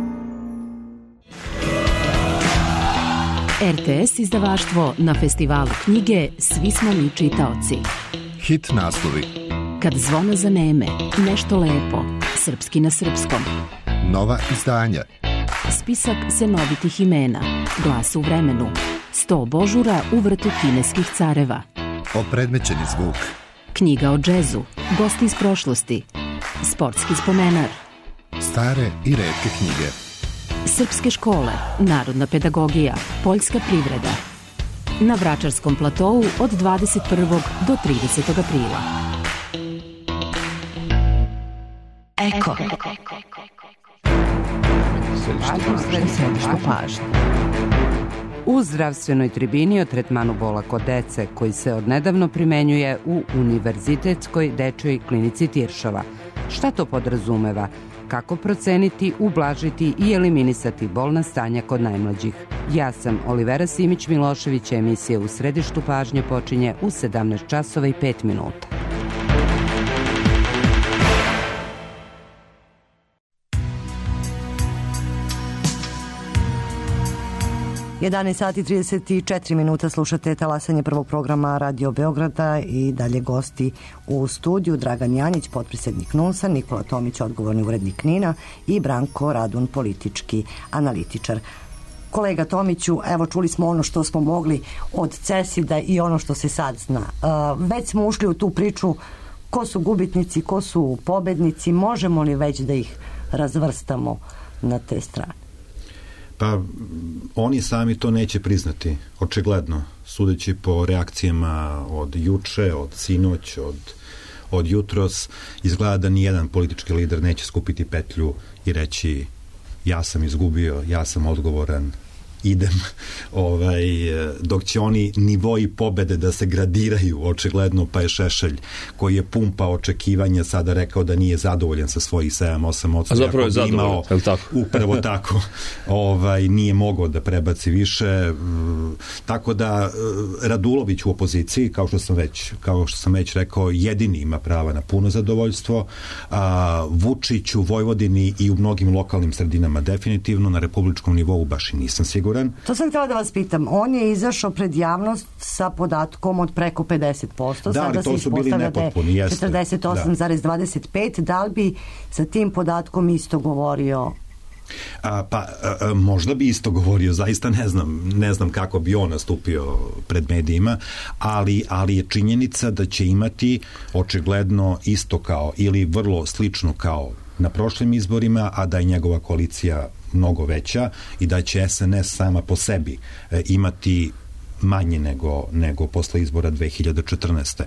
RTS izdavaštvo na festivalu knjige Svi smo mi čitaoci.
Hit naslovi.
Kad zvona zaneme, nešto lepo, srpski na srpskom.
Nova izdanja.
Spisak senovitih imena, Glas u vremenu, 100 božura u vrtu kineskih careva.
Opredmećeni zvuk.
Knjiga o džezu, gosti iz prošlosti, sportski spomenar.
Stare i retke knjige.
Srpske škole, narodna pedagogija, poljska privreda. Na Vračarskom platovu od 21. do 30. aprila.
Eko.
Središte pažnje. U zdravstvenoj tribini o tretmanu bola kod dece koji se odnedavno primenjuje u Univerzitetskoj dečjoj klinici Tiršova. Šta to podrazumeva? Kako proceniti, ublažiti i eliminisati bolna stanja kod najmlađih? Ja sam Olivera Simić-Milošević, emisija U središtu pažnje počinje u 17 časova i 5 minuta.
Sati 34 minuta slušate talasanje prvog programa Radio Beograda i dalje gosti u studiju Dragan Janjić, potpredsjednik NUNS-a, Nikola Tomić, odgovorni urednik NIN-a i Branko Radun, politički analitičar. Kolega Tomiću, evo čuli smo ono što smo mogli od CESID-a i ono što se sad zna. Već smo ušli u tu priču ko su gubitnici, ko su pobednici, možemo li već da ih razvrstamo na te strane?
Pa oni sami to neće priznati, očigledno, sudeći po reakcijama od juče, od sinoć, od jutros, izgleda da nijedan politički lider neće skupiti petlju i reći ja sam izgubio, ja sam odgovoran, idem, dok će oni nivoji pobede da se gradiraju očigledno, pa je Šešelj koji je pumpa očekivanja sada rekao da nije zadovoljan sa svojih 7-8%.
A zapravo je zadovoljan, je li tako?
Upravo tako. Nije mogao da prebaci više. Tako da Radulović u opoziciji, kao što sam već rekao, jedini ima prava na puno zadovoljstvo. Vučić u Vojvodini i u mnogim lokalnim sredinama definitivno, na republičkom nivou baš i nisam siguran.
To sam htjela da vas pitam. On je izašao pred javnost sa podatkom od preko 50%.
Da, ali to su bili nepotpuni.
48,25%. Da li bi sa tim podatkom isto govorio?
Možda bi isto govorio, zaista ne znam kako bi on nastupio pred medijima, ali je činjenica da će imati očigledno isto kao ili vrlo slično kao na prošlim izborima, a da je njegova koalicija mnogo veća i da će SNS sama po sebi imati manje nego posle izbora 2014.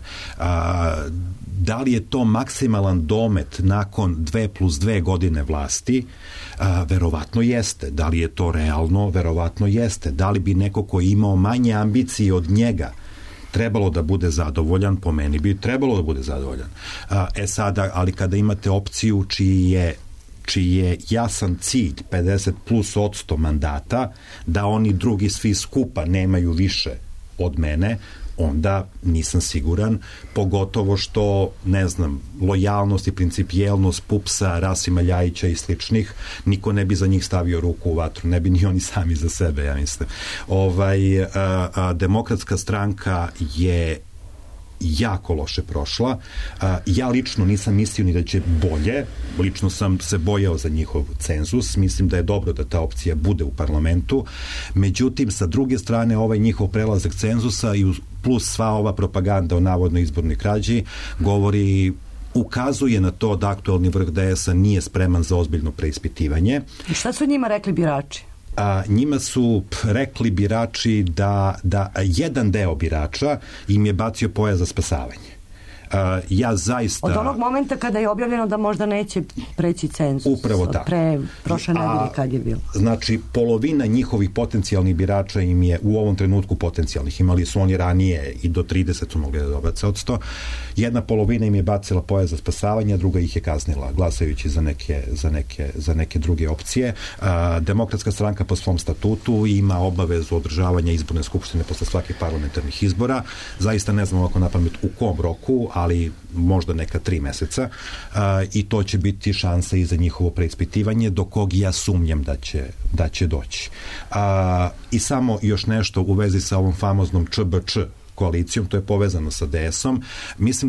Da li je to maksimalan domet nakon 2+2 godine vlasti? Verovatno jeste. Da li je to realno? Verovatno jeste. Da li bi neko ko je imao manje ambicije od njega trebalo da bude zadovoljan? Po meni bi trebalo da bude zadovoljan. Sada, ali kada imate opciju čiji je jasan cilj 50+% mandata, da oni drugi svi skupa nemaju više od mene, onda nisam siguran, pogotovo što, ne znam, lojalnost i principijelnost PUPS-a, Rasima Ljajića i sličnih, niko ne bi za njih stavio ruku u vatru, ne bi ni oni sami za sebe, ja mislim. Demokratska stranka je jako loše prošla. Ja lično nisam mislio ni da će bolje, lično sam se bojao za njihov cenzus, mislim da je dobro da ta opcija bude u parlamentu, međutim sa druge strane ovaj njihov prelazak cenzusa i plus sva ova propaganda o navodnoj izbornoj krađi ukazuje na to da aktualni vrh DS-a nije spreman za ozbiljno preispitivanje.
I šta su njima rekli birači?
Njima su rekli birači da jedan deo birača im je bacio pojas za spasavanje. Ja zaista...
Od onog momenta kada je objavljeno da možda neće preći cenzus.
Upravo tako.
Prošle nedelje kad je bilo.
Znači, polovina njihovih potencijalnih birača im je u ovom trenutku potencijalnih. Imali su oni ranije i do 30 su mogli da dobace od 100. Jedna polovina im je bacila pojas za spasavanje, a druga ih je kaznila, glasajući za neke druge opcije. Demokratska stranka po svom statutu ima obavezu održavanja izborne skupštine posle svakih parlamentarnih izbora. Zaista ne znam ovako na pamet u kom roku, ali možda neka 3 meseca i to će biti šansa i za njihovo preispitivanje do kog ja sumnjam da će doći. I samo još nešto u vezi sa ovom famoznom ČBČ koalicijom, to je povezano sa DS-om. Mislim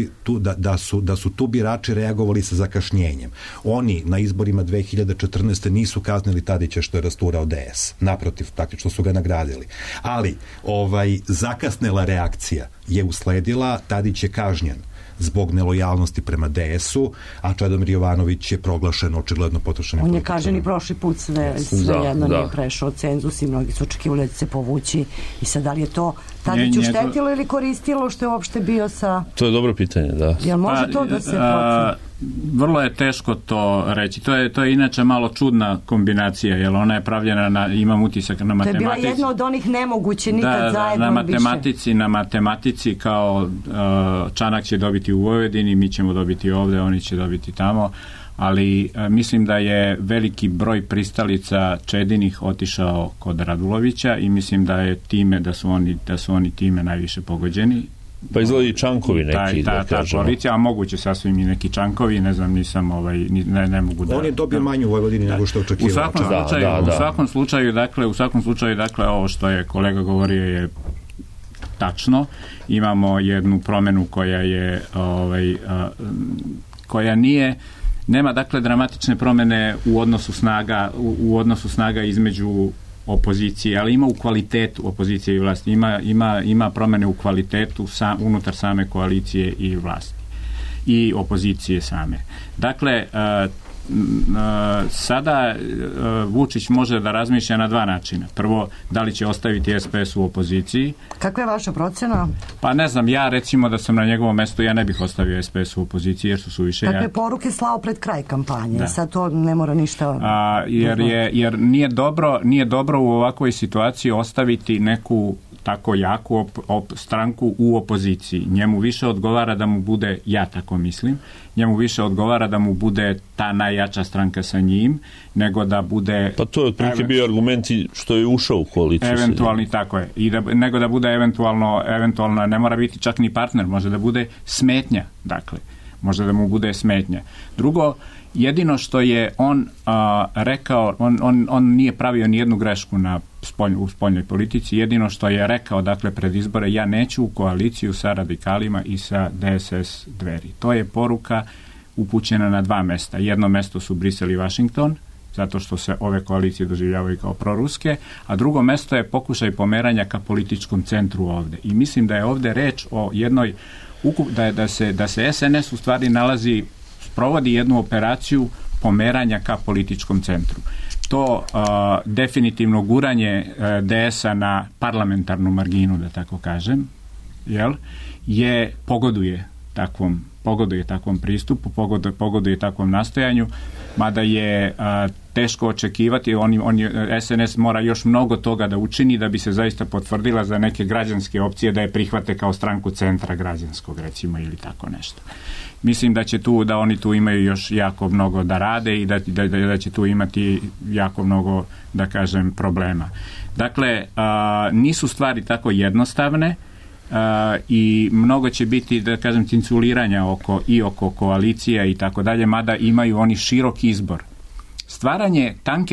da su tu birači reagovali sa zakašnjenjem. Oni na izborima 2014. nisu kaznili Tadića što je rasturao DS. Naprotiv, praktično su ga nagradili. Ali zakasnela reakcija je usledila, Tadić je kažnjen zbog nelojalnosti prema DS-u, a Čedomir Jovanović je proglašen očigledno potrošenim.
On je kažen i prošli put sve jedno nije prešao cenzus i mnogi su očekivali da će se povući i sad da li je to Tadiću štetilo ili koristilo što je uopšte bio sa...
To je dobro pitanje, da.
Jel može to da se proceni?
Vrlo je teško to reći. To je inače malo čudna kombinacija, jer ona je pravljena imam utisak na matematici.
To je bila jedna od onih nemoguće nikad zajedno više.
Na matematici kao Čanak će dobiti u Vojvodini, mi ćemo dobiti ovde, oni će dobiti tamo, ali mislim da je veliki broj pristalica Čedinih otišao kod Radulovića i mislim da je time, da su oni time najviše pogođeni.
Pa izgleda i Čankovi neki, da kažemo.
Ta koalicija, a moguće sasvim i neki Čankovi, ne znam, nisam, ne mogu da...
On je dobio manju u Vojvodini nego što je očekivao.
U svakom slučaju, ovo što je kolega govorio je tačno. Imamo jednu promenu koja nema dakle dramatične promene u odnosu snaga između opozicije, ali ima u kvalitetu opozicije i vlasti. Ima promene u kvalitetu unutar same koalicije i vlasti i opozicije same. Dakle, sada Vučić može da razmišlja na dva načina. Prvo, da li će ostaviti SPS u opoziciji.
Kakva je vaša procena?
Pa ne znam, ja recimo da sam na njegovom mestu, ja ne bih ostavio SPS u opoziciji jer su suviše...
Kakve poruke slao pred kraj kampanje? Sad to ne mora ništa...
Jer nije dobro u ovakvoj situaciji ostaviti neku tako jaku stranku u opoziciji. Njemu više odgovara da mu bude, ja tako mislim, njemu više odgovara da mu bude ta najjača stranka sa njim, nego da bude...
Pa to je otprilike bio argumenti što je ušao u koaliciju.
Eventualni, tako je. Nego da bude eventualno, ne mora biti čak ni partner, može da bude smetnja, dakle. Može da mu bude smetnja. Drugo, jedino što je on rekao, on nije pravio nijednu grešku u spoljnoj politici, jedino što je rekao, dakle, pred izbore, ja neću u koaliciju sa radikalima i sa DSS Dveri. To je poruka upućena na dva mesta. Jedno mesto su Brisel i Washington, zato što se ove koalicije doživljavaju kao proruske, a drugo mesto je pokušaj pomeranja ka političkom centru ovde. I mislim da je ovde reč o jednoj da se SNS u stvari sprovodi jednu operaciju pomeranja ka političkom centru. To definitivno guranje DS-a na parlamentarnu marginu, da tako kažem, pogoduje takvom pristupu, pogoduje takvom nastojanju, mada je teško očekivati, SNS mora još mnogo toga da učini da bi se zaista potvrdila za neke građanske opcije da je prihvate kao stranku centra građanskog, recimo, ili tako nešto. Mislim da oni tu imaju još jako mnogo da rade i da će tu imati jako mnogo, da kažem, problema. Dakle, nisu stvari tako jednostavne, i mnogo će biti, da kažem, cinculiranja oko koalicija i tako dalje, mada imaju oni širok izbor. Stvaranje tanke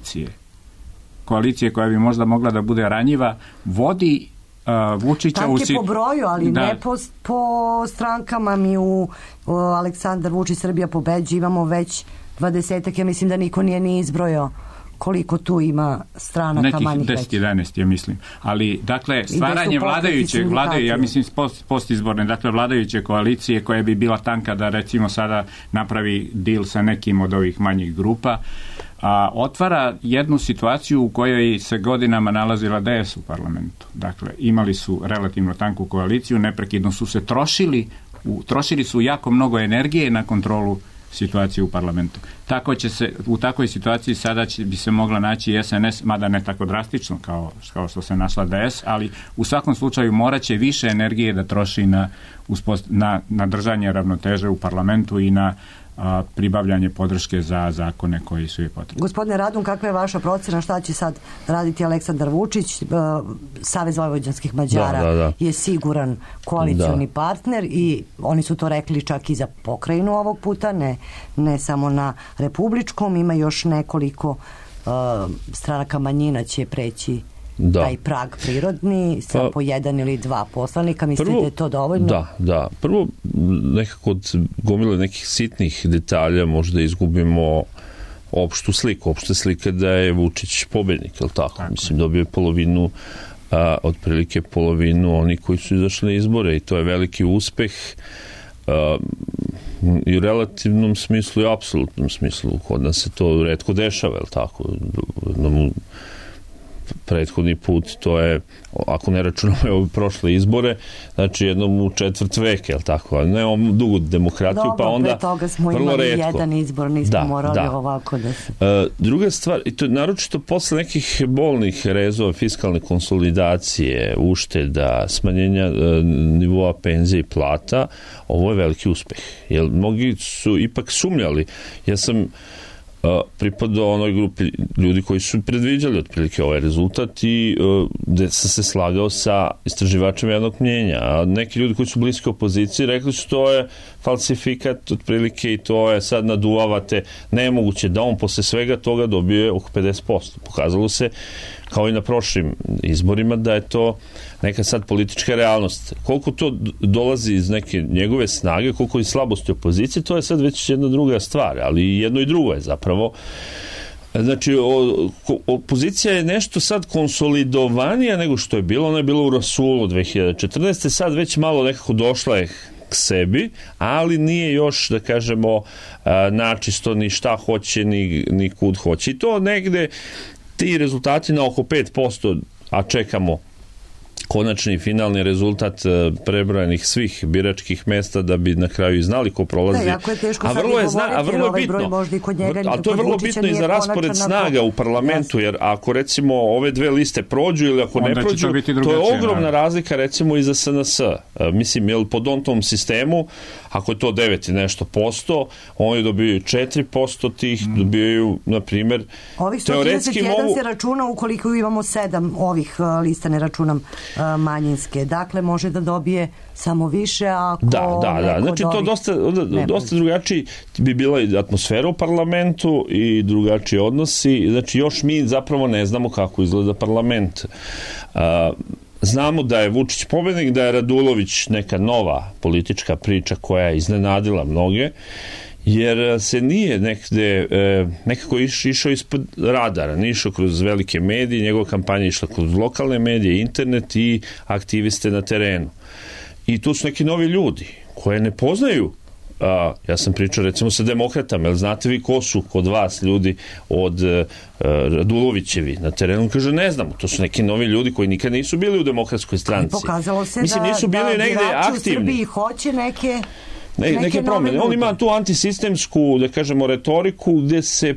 koalicije koja bi možda mogla da bude ranjiva, vodi Vučića
tanke po broju, ali ne po strankama. Mi u Aleksandar Vučić Srbija pobeđi imamo već 20-ak, ja mislim da niko nije ni izbrojao koliko tu ima stranaka manjih većih. Nekih
10-11, ja mislim. Ali, dakle, stvaranje ja mislim, postizborne, dakle, vladajuće koalicije koja bi bila tanka da, recimo, sada napravi deal sa nekim od ovih manjih grupa, otvara jednu situaciju u kojoj se godinama nalazila DS u parlamentu. Dakle, imali su relativno tanku koaliciju, neprekidno su se trošili su jako mnogo energije na kontrolu situacije u parlamentu. U takvoj situaciji sada bi se mogla naći SNS, mada ne tako drastično kao što se našla DS, ali u svakom slučaju morat će više energije da troši na držanje ravnoteže u parlamentu i na pribavljanje podrške za zakone koji su je potrebni.
Gospodine Radun, kakva je vaša procena, šta će sad raditi Aleksandar Vučić? Savez vojvođanskih Mađara je siguran koalicioni partner i oni su to rekli čak i za pokrajinu ovog puta, ne samo na republičkom, ima još nekoliko stranaka manjina će preći taj prag prirodni sa po 1 ili 2 poslanika. Mislite da je to dovoljno?
Da. Prvo, nekako od gomile nekih sitnih detalja možda izgubimo opštu sliku. Opšta slika da je Vučić pobednik, je li tako? Mislim, dobio je polovinu, otprilike polovinu oni koji su izašli na izbore i to je veliki uspeh i u relativnom smislu i apsolutnom smislu. Kod nas se to retko dešava, je li tako? Prethodni put, to je, ako ne računamo ove prošle izbore, znači jednom u četvrt veka, jel tako? Ali ne ovom dugu demokratiju,
dobro,
pa onda
pre toga smo imali jedan izbor, nismo morali ovako da se...
Druga stvar, i to je naročito posle nekih bolnih rezova, fiskalne konsolidacije, ušteda, smanjenja nivoa penzija i plata, ovo je veliki uspeh. Jer mnogi su ipak sumnjali. Ja sam pripadao onoj grupi ljudi koji su predviđali otprilike ovaj rezultat i gde sam se slagao sa istraživačem jednog mnjenja. A neki ljudi koji su bliski opoziciji rekli su to je falsifikat otprilike i to je sad naduvavate, nemoguće da on posle svega toga dobije oko 50%. Pokazalo se kao i na prošlim izborima da je to neka sad politička realnost. Koliko to dolazi iz neke njegove snage, koliko iz slabosti opozicije, to je sad već jedna druga stvar, ali jedno i drugo je zapravo. Znači, opozicija je nešto sad konsolidovanija nego što je bilo. Ona je bila u rasulu 2014. Sad već malo nekako došla je k sebi, ali nije još, da kažemo, načisto ni šta hoće, ni kud hoće. I to negde, ti rezultati na oko 5%, a čekamo konačni finalni rezultat prebrojanih svih biračkih mesta da bi na kraju i znali ko prolazi.
Da, jako je teško
a vrlo je bitno. Ali to je vrlo bitno i za raspored snaga u parlamentu, jer ako recimo ove dve liste prođu ili ako ne prođu, to je ogromna razlika recimo i za SNS. Mislim, jer po Dontovom sistemu, ako je to 9 i nešto posto, oni dobijaju 4% tih, dobijaju, na primjer,
ovih 131 se računa ukoliko imamo 7 ovih lista, ne računam manjinske. Dakle, može da dobije samo više ako...
Da. Znači, to dosta drugačiji bi bila i atmosfera u parlamentu i drugačiji odnosi. Znači, još mi zapravo ne znamo kako izgleda parlament. Znamo da je Vučić pobednik, da je Radulović neka nova politička priča koja je iznenadila mnoge, jer se nije nekako išao ispod radara, nije išao kroz velike medije, njegova kampanja je išla kroz lokalne medije, internet i aktiviste na terenu. I tu su neki novi ljudi koje ne poznaju. Ja sam pričao recimo sa demokratama, jer znate vi ko su kod vas ljudi od Radulovićevi na terenu? Kaže, ne znamo, to su neki novi ljudi koji nikad nisu bili u Demokratskoj stranci.
Pokazalo se
nisu bili negde
birači
aktivni.
U Srbiji hoće neke
promjene. On ima tu antisistemsku, da kažemo, retoriku gdje se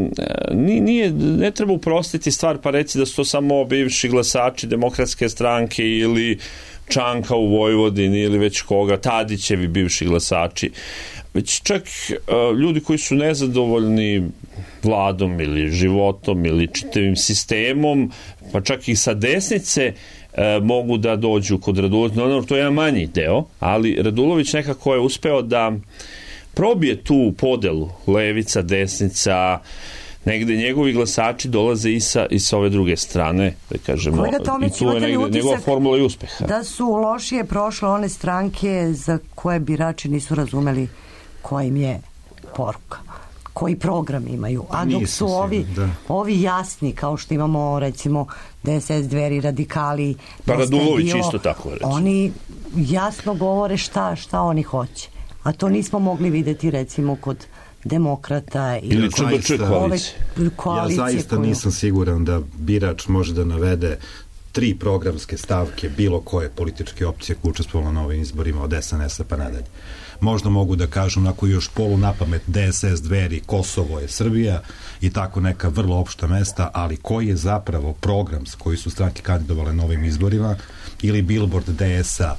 ne treba uprostiti stvar pa reći da su to samo bivši glasači Demokratske stranke ili Čanka u Vojvodini ili već koga, Tadićevi bivši glasači, već čak ljudi koji su nezadovoljni vladom ili životom ili čitavim sistemom, pa čak i sa desnice mogu da dođu kod Radulovića. To je jedan manji deo, ali Radulović nekako je uspeo da probije tu podelu levica, desnica, negde njegovi glasači dolaze i sa ove druge strane, da kažemo, i tu je negde njegova formula i uspeha.
Da su lošije prošle one stranke za koje birači nisu razumeli koja im je poruka, koji program imaju, a dok su ovi jasni, kao što imamo recimo DSS, Dveri, Radikali,
pa Radulović isto tako, recimo. Oni
jasno govore šta oni hoće, a to nismo mogli videti recimo kod Demokrata ili
koalicije. Ja zaista nisam siguran da birač može da navede 3 programske stavke bilo koje političke opcije koje učestvovala na ovim izborima od SNS-a pa nadalje. Možda mogu da kažem onako još polu napamet DSS, Dveri, Kosovo je Srbija i tako neka vrlo opšta mesta, ali koji je zapravo program s koji su stranke kandidovale na ovim izborima ili billboard DS-a,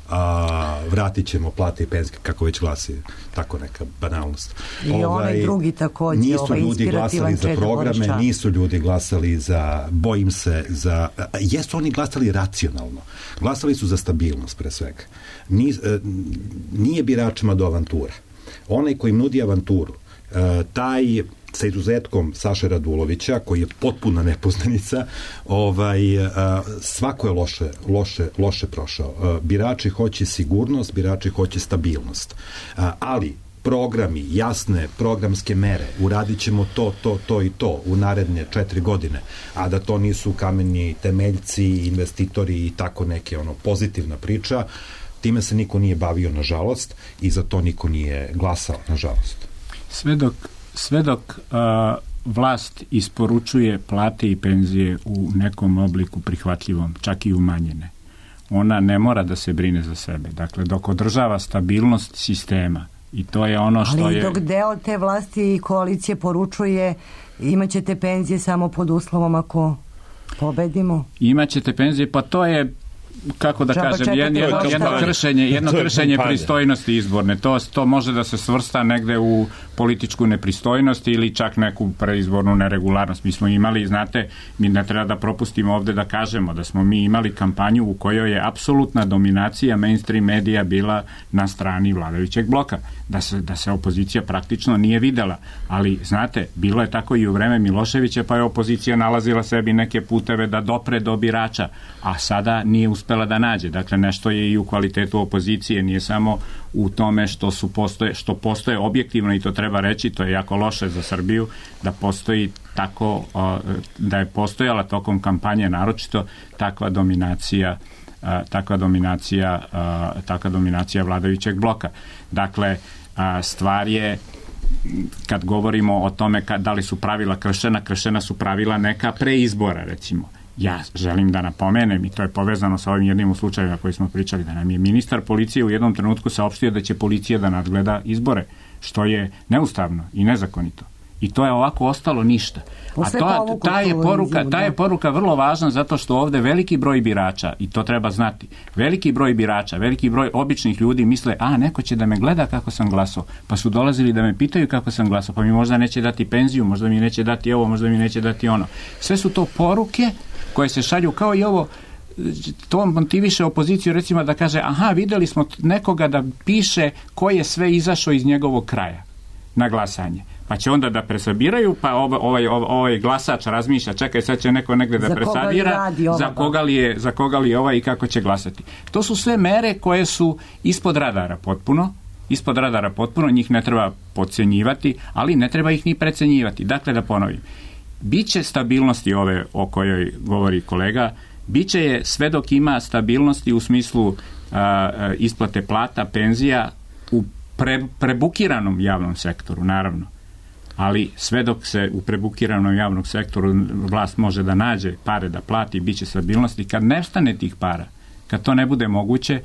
vratit ćemo plate i penzije, kako već glasi, tako neka banalnost.
I onaj drugi također,
nisu ljudi glasali za programe, nisu ljudi glasali za, bojim se, jesu oni glasali racionalno, glasali su za stabilnost pre svega. Nije biračima do avantura. Onaj koji im nudi avanturu, taj sa izuzetkom Saše Radulovića, koji je potpuna nepoznanica, svako je loše prošao. Birači hoće sigurnost, birači hoće stabilnost. Ali programi, jasne programske mere, uradit ćemo to i to u naredne 4 godine, a da to nisu kameni temeljci, investitori i tako neke pozitivna priča, time se niko nije bavio, nažalost, i za to niko nije glasao, nažalost.
Sve dok vlast isporučuje plate i penzije u nekom obliku prihvatljivom, čak i umanjene, ona ne mora da se brine za sebe. Dakle, dok održava stabilnost sistema, i to je ono što
ali dok deo te vlasti i koalicije poručuje imaćete penzije samo pod uslovom ako pobedimo.
Imaćete penzije, pa to je, kako da kažem, jedno kršenje pristojnosti izborne. To može da se svrsta negde u političku nepristojnost ili čak neku preizbornu neregularnost. Mi smo imali, znate, mi ne treba da propustimo ovde da kažemo da smo mi imali kampanju u kojoj je apsolutna dominacija mainstream medija bila na strani vladajućeg bloka. Da se opozicija praktično nije videla. Ali, znate, bilo je tako i u vreme Miloševića, pa je opozicija nalazila sebi neke puteve da dopre do birača, a sada nije uspela da nađe. Dakle, nešto je i u kvalitetu opozicije, nije samo u tome što postoje objektivno, i to treba reći, to je jako loše za Srbiju, da postoji tako, da je postojala tokom kampanje naročito takva dominacija takva dominacija vladajućeg bloka. Dakle, stvar je, kad govorimo o tome da li su pravila kršena su pravila neka pre izbora, recimo. Ja želim da napomenem, i to je povezano sa ovim jednim slučajima koji smo pričali, da nam je ministar policije u jednom trenutku saopštio da će policija da nadgleda izbore, što je neustavno i nezakonito. I to je ovako ostalo ništa. A ta je poruka vrlo važna, zato što ovde veliki broj birača, i to treba znati, veliki broj birača, veliki broj običnih ljudi misle, neko će da me gleda kako sam glasao, pa su dolazili da me pitaju kako sam glasao, pa mi možda neće dati penziju, možda mi neće dati ovo, možda mi neće dati ono. Sve su to poruke koje se šalju, kao i ovo, to motiviše opoziciju, recimo da kaže, videli smo nekoga da piše ko je sve izašao iz njegovog kraja na glasanje. Pa će onda da presabiraju, pa ovaj glasač razmišlja, čekaj, sad će neko negde da presabira, za koga li je ovaj i kako će glasati. To su sve mere koje su ispod radara potpuno, njih ne treba podcenjivati, ali ne treba ih ni precenjivati. Dakle, da ponovim, biće stabilnosti ove o kojoj govori kolega, biće je sve dok ima stabilnosti u smislu isplate plata, penzija u prebukiranom javnom sektoru, naravno. Ali sve dok se u prebukiranom javnom sektoru vlast može da nađe pare da plati, bit će stabilnosti. Kad nestane tih para, kad to ne bude moguće,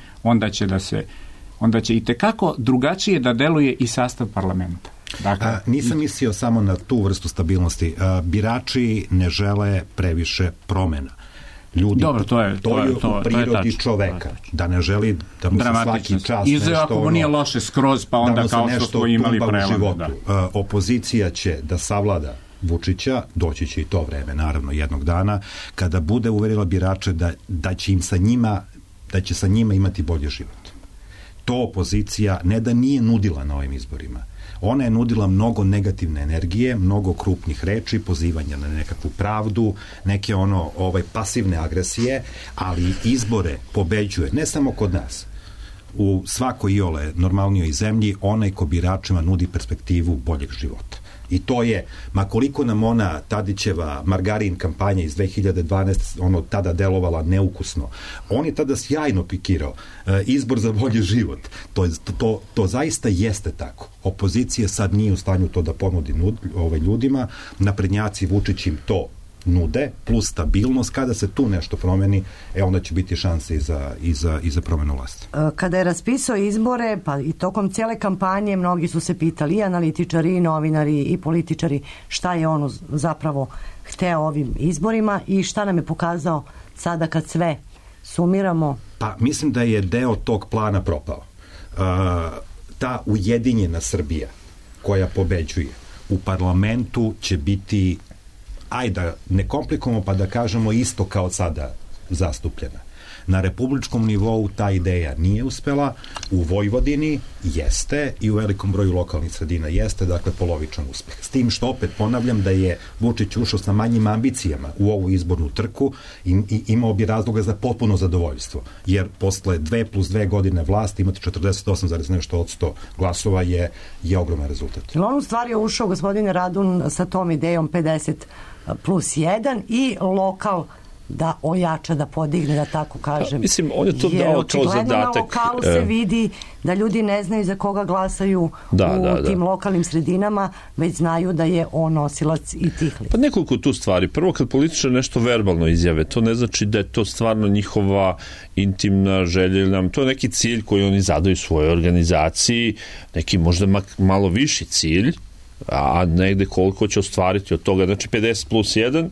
onda će itekako drugačije da deluje i sastav parlamenta. Dakle,
nisam mislio samo na tu vrstu stabilnosti. Birači ne žele previše promena. Ljudi,
dobro, to je
u prirodi čoveka, da ne želi da mu se svaki čas nešto
ako nije loše skroz, pa onda kao što smo imali prelom.
Opozicija će da savlada Vučića, doći će i to vreme, naravno, jednog dana, kada bude uverila birače da će sa njima imati bolji život. To opozicija ne da nije nudila na ovim izborima. Ona je nudila mnogo negativne energije, mnogo krupnih reči, pozivanja na nekakvu pravdu, neke pasivne agresije, ali izbore pobeđuje ne samo kod nas. U svakoj iole normalnijoj zemlji onaj ko biračima nudi perspektivu boljeg života. I to je, ma koliko nam ona Tadićeva margarin kampanja iz 2012 tada delovala neukusno, on je tada sjajno pikirao izbor za bolji život. To zaista jeste tako. Opozicija sad nije u stanju to da ponudi ljudima, naprednjaci Vučić im to nude, plus stabilnost. Kada se tu nešto promeni, onda će biti šanse i za promenu vlasti.
Kada je raspisao izbore, pa i tokom cijele kampanje, mnogi su se pitali, i analitičari, i novinari, i političari, šta je on zapravo hteo ovim izborima i šta nam je pokazao sada kad sve sumiramo.
Pa mislim da je deo tog plana propao. Ta ujedinjena Srbija koja pobeđuje u parlamentu će biti, da ne komplikujemo pa da kažemo, isto kao sada zastupljena. Na republičkom nivou ta ideja nije uspela, u Vojvodini jeste i u velikom broju lokalnih sredina jeste, dakle polovičan uspeh. S tim što opet ponavljam da je Vučić ušao sa manjim ambicijama u ovu izbornu trku i imao bi razloga za potpuno zadovoljstvo, jer posle 2 plus 2 godine vlasti imati 48,nešto% glasova je ogroman rezultat.
On u stvari je ušao, gospodine Radun, sa tom idejom 50+1 i lokal da ojača, da podigne, da tako kažem.
Mislim, on je to dao kao zadatak.
Na lokalu se vidi da ljudi ne znaju za koga glasaju u tim lokalnim sredinama, već znaju da je on nosilac i tih lista.
Pa nekoliko tu stvari. Prvo, kad političar nešto verbalno izjave, to ne znači da je to stvarno njihova intimna želja. To je neki cilj koji oni zadaju svojoj organizaciji, neki možda malo viši cilj, a negde koliko će ostvariti od toga. Znači, 50+1,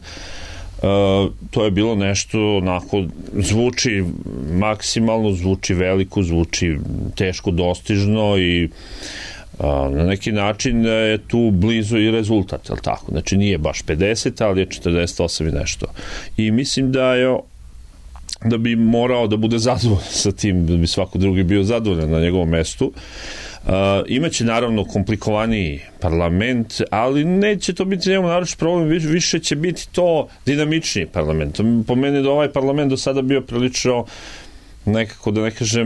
to je bilo nešto onako, zvuči maksimalno, zvuči veliko, zvuči teško dostižno i na neki način je tu blizu i rezultat, je li tako? Znači nije baš 50, ali je 48 i nešto. I mislim da bi morao da bude zadovoljan sa tim, da bi svako drugi bio zadovoljan na njegovom mestu. Imaće naravno komplikovaniji parlament, ali neće to biti njemu naročit problem, više će biti to dinamičniji parlament. Po meni da ovaj parlament do sada bio prilično nekako, da ne kažem,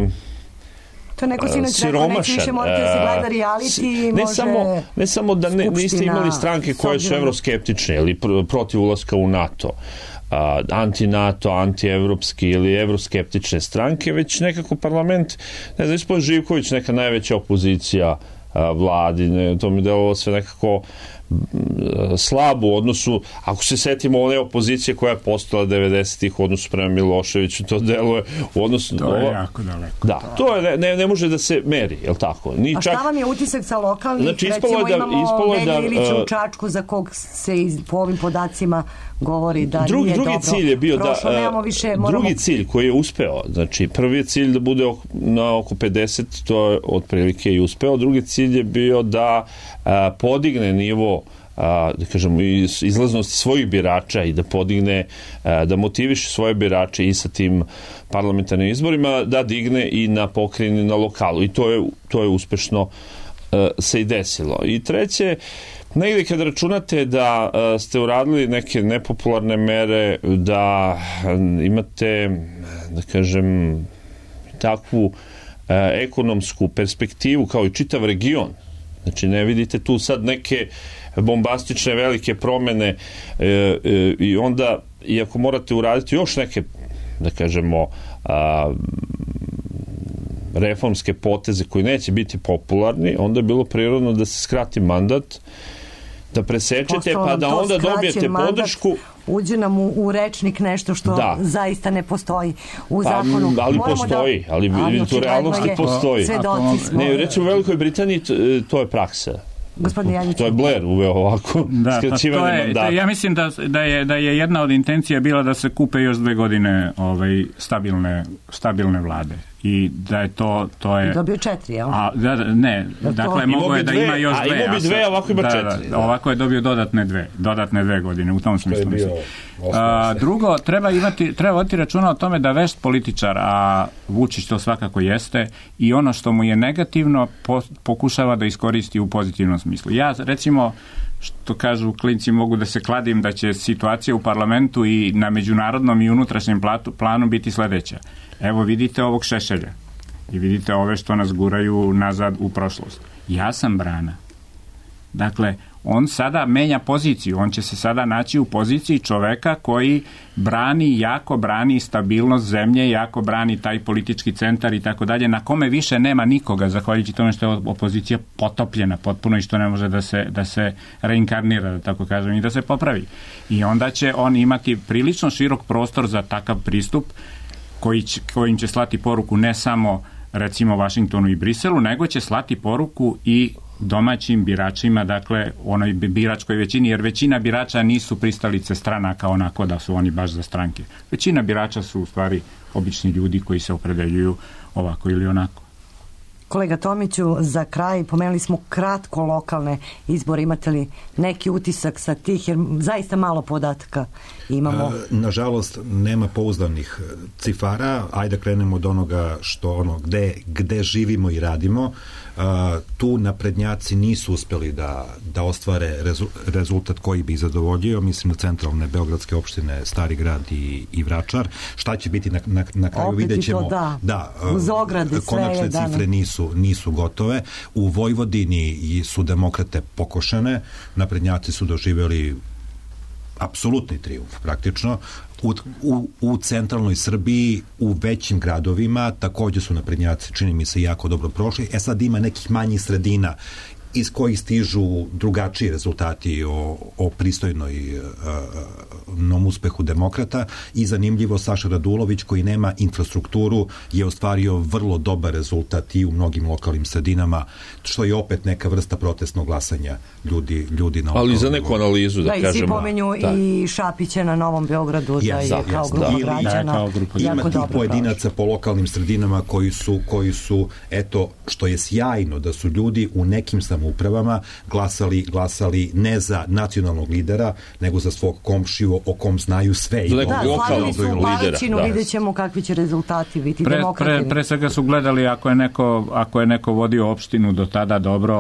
to neko sinoć rekao, neće više morate da se gleda reality,
ne samo da niste imali stranke koje su evroskeptične ili protiv ulaska u NATO, anti-NATO, anti-evropski ili evroskeptične stranke, već nekako parlament, ne znam, ispod Živković, neka najveća opozicija vladi, to mi delovalo sve nekako slabo u odnosu, ako se setimo one opozicije koja je postala 90-ih u odnosu prema Miloševiću, to deluje u odnosu...
To je jako daleko.
Da, to je, ne može da se meri, je li tako?
A šta vam je utisak sa lokalnih?
Znači,
recimo imamo Velja Ilića u Čačku, za kog se po ovim podacima govori da nije dobro.
Drugi cilj je bio
prošlo,
drugi cilj koji je uspeo, znači prvi je cilj da bude na oko 50, to je otprilike i uspeo, drugi cilj je bio da podigne nivo da kažemo izlaznosti svojih birača i da podigne, da motiviše svoje birače i sa tim parlamentarnim izborima, da digne i na pokrajini, na lokalu, i to je uspešno se i desilo. I treće, negdje kad računate da ste uradili neke nepopularne mere, da imate, da kažem, takvu ekonomsku perspektivu kao i čitav region, znači ne vidite tu sad neke bombastične velike promene i onda, iako morate uraditi još neke, da kažemo, reformske poteze koji neće biti popularni, onda je bilo prirodno da se skrati mandat, da presečete, pa da onda dobijete podršku.
Uđe nam u rečnik nešto što zaista ne postoji u zakonu.
Ali postoji, ali vidite, u realnosti postoji. Ne, recimo u Velikoj Britaniji to je praksa. To je Blair uveo ovako skraćivanje mandata.
Ja mislim da je jedna od intencija bila da se kupe još 2 godine stabilne vlade. I da je to je...
Dobio 4, jel?
Ne, dakle, mogo je da ima još 2.
Imao bi 2, ovako ima 4.
Ovako je dobio dodatne 2 godine, u tom smislu. Drugo, treba voditi računa o tome da vešt političar, a Vučić to svakako jeste, i ono što mu je negativno pokušava da iskoristi u pozitivnom smislu. Ja, recimo, što kažu klinci, mogu da se kladim da će situacija u parlamentu i na međunarodnom i unutrašnjem planu biti sledeća. Evo vidite ovog Šešelja i vidite ove što nas guraju nazad u prošlost. Ja sam brana. Dakle, on sada menja poziciju. On će se sada naći u poziciji čoveka koji jako brani stabilnost zemlje, jako brani taj politički centar i tako dalje, na kome više nema nikoga, zahvaljujući tome što je opozicija potopljena potpuno i što ne može da se reinkarnira, da tako kažem, i da se popravi. I onda će on imati prilično širok prostor za takav pristup kojim će slati poruku ne samo, recimo, Vašingtonu i Briselu, nego će slati poruku i domaćim biračima, dakle onoj biračkoj većini, jer većina birača nisu pristalice stranaka onako da su oni baš za stranke. Većina birača su u stvari obični ljudi koji se opredeljuju ovako ili onako.
Kolega Tomiću, za kraj pomenuli smo kratko lokalne izbore. Imate li neki utisak sa tih, jer zaista malo podataka imamo?
Nažalost, nema pouzdanih cifara. Ajde krenemo od onoga gde živimo i radimo. Tu naprednjaci nisu uspeli da ostvare rezultat koji bi zadovoljio, mislim na centralne beogradske opštine Stari grad i Vračar. Šta će biti na kraju, vidjet ćemo.
Uz ograde
konačne cifre nisu gotove. U Vojvodini su demokrate pokošene, naprednjaci su doživjeli apsolutni trijumf praktično. U centralnoj Srbiji, u većim gradovima, također su naprednjaci, čini mi se, jako dobro prošli. Sad ima nekih manjih sredina iz kojih stižu drugačiji rezultati o pristojnoj uspehu demokrata, i zanimljivo, Saša Radulović, koji nema infrastrukturu, je ostvario vrlo dobar rezultat i u mnogim lokalnim sredinama, što je opet neka vrsta protestnog glasanja ljudi na lokalnom.
Ali za neku analizu, da kažemo.
I svi pomenju i Šapića na Novom Beogradu, da je kao grupa građana.
Ima tih pojedinaca po lokalnim sredinama koji su, eto, što je sjajno, da su ljudi u nekim samoupravama glasali ne za nacionalnog lidera, nego za svog komšiju o kom znaju sve.
Slavili su Palićinu, vidjet ćemo kakvi će rezultati biti.
Pre svega su gledali ako je neko vodio opštinu do tada dobro,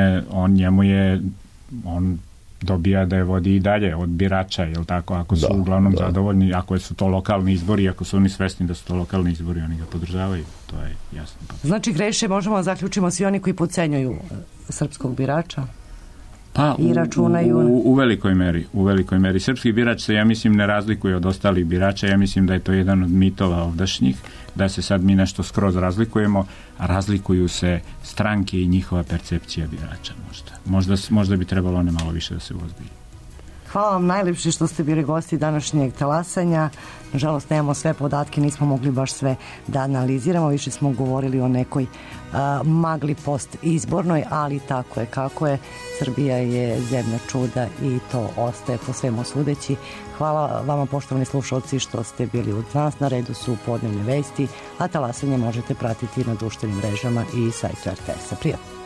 on dobija da je vodi i dalje od birača, jel tako? Ako su uglavnom zadovoljni, ako su to lokalni izbori, ako su oni svesni da su to lokalni izbori, oni ga podržavaju, to je jasno.
Znači, greše, možemo da zaključimo svi oni koji podcenjuju srpskog birača?
Pa
i računaju...
U velikoj meri. Srpski birač se, ja mislim, ne razlikuje od ostalih birača. Ja mislim da je to jedan od mitova ovdašnjih, da se sad mi nešto skroz razlikujemo, a razlikuju se stranke i njihova percepcija birača možda. Možda bi trebalo one malo više da se uozbilji.
Hvala vam najlepše što ste bili gosti današnjeg talasanja. Nažalost, nemamo sve podatke, nismo mogli baš sve da analiziramo. Više smo govorili o nekoj magli post-izbornoj, ali tako je kako je. Srbija je zemlja čuda i to ostaje po svemu sudeći. Hvala vama, poštovani slušalci, što ste bili uz nas. Na redu su podnevne vesti, a talasanje možete pratiti na društvenim mrežama i sajtu RTS-a. Prijatno.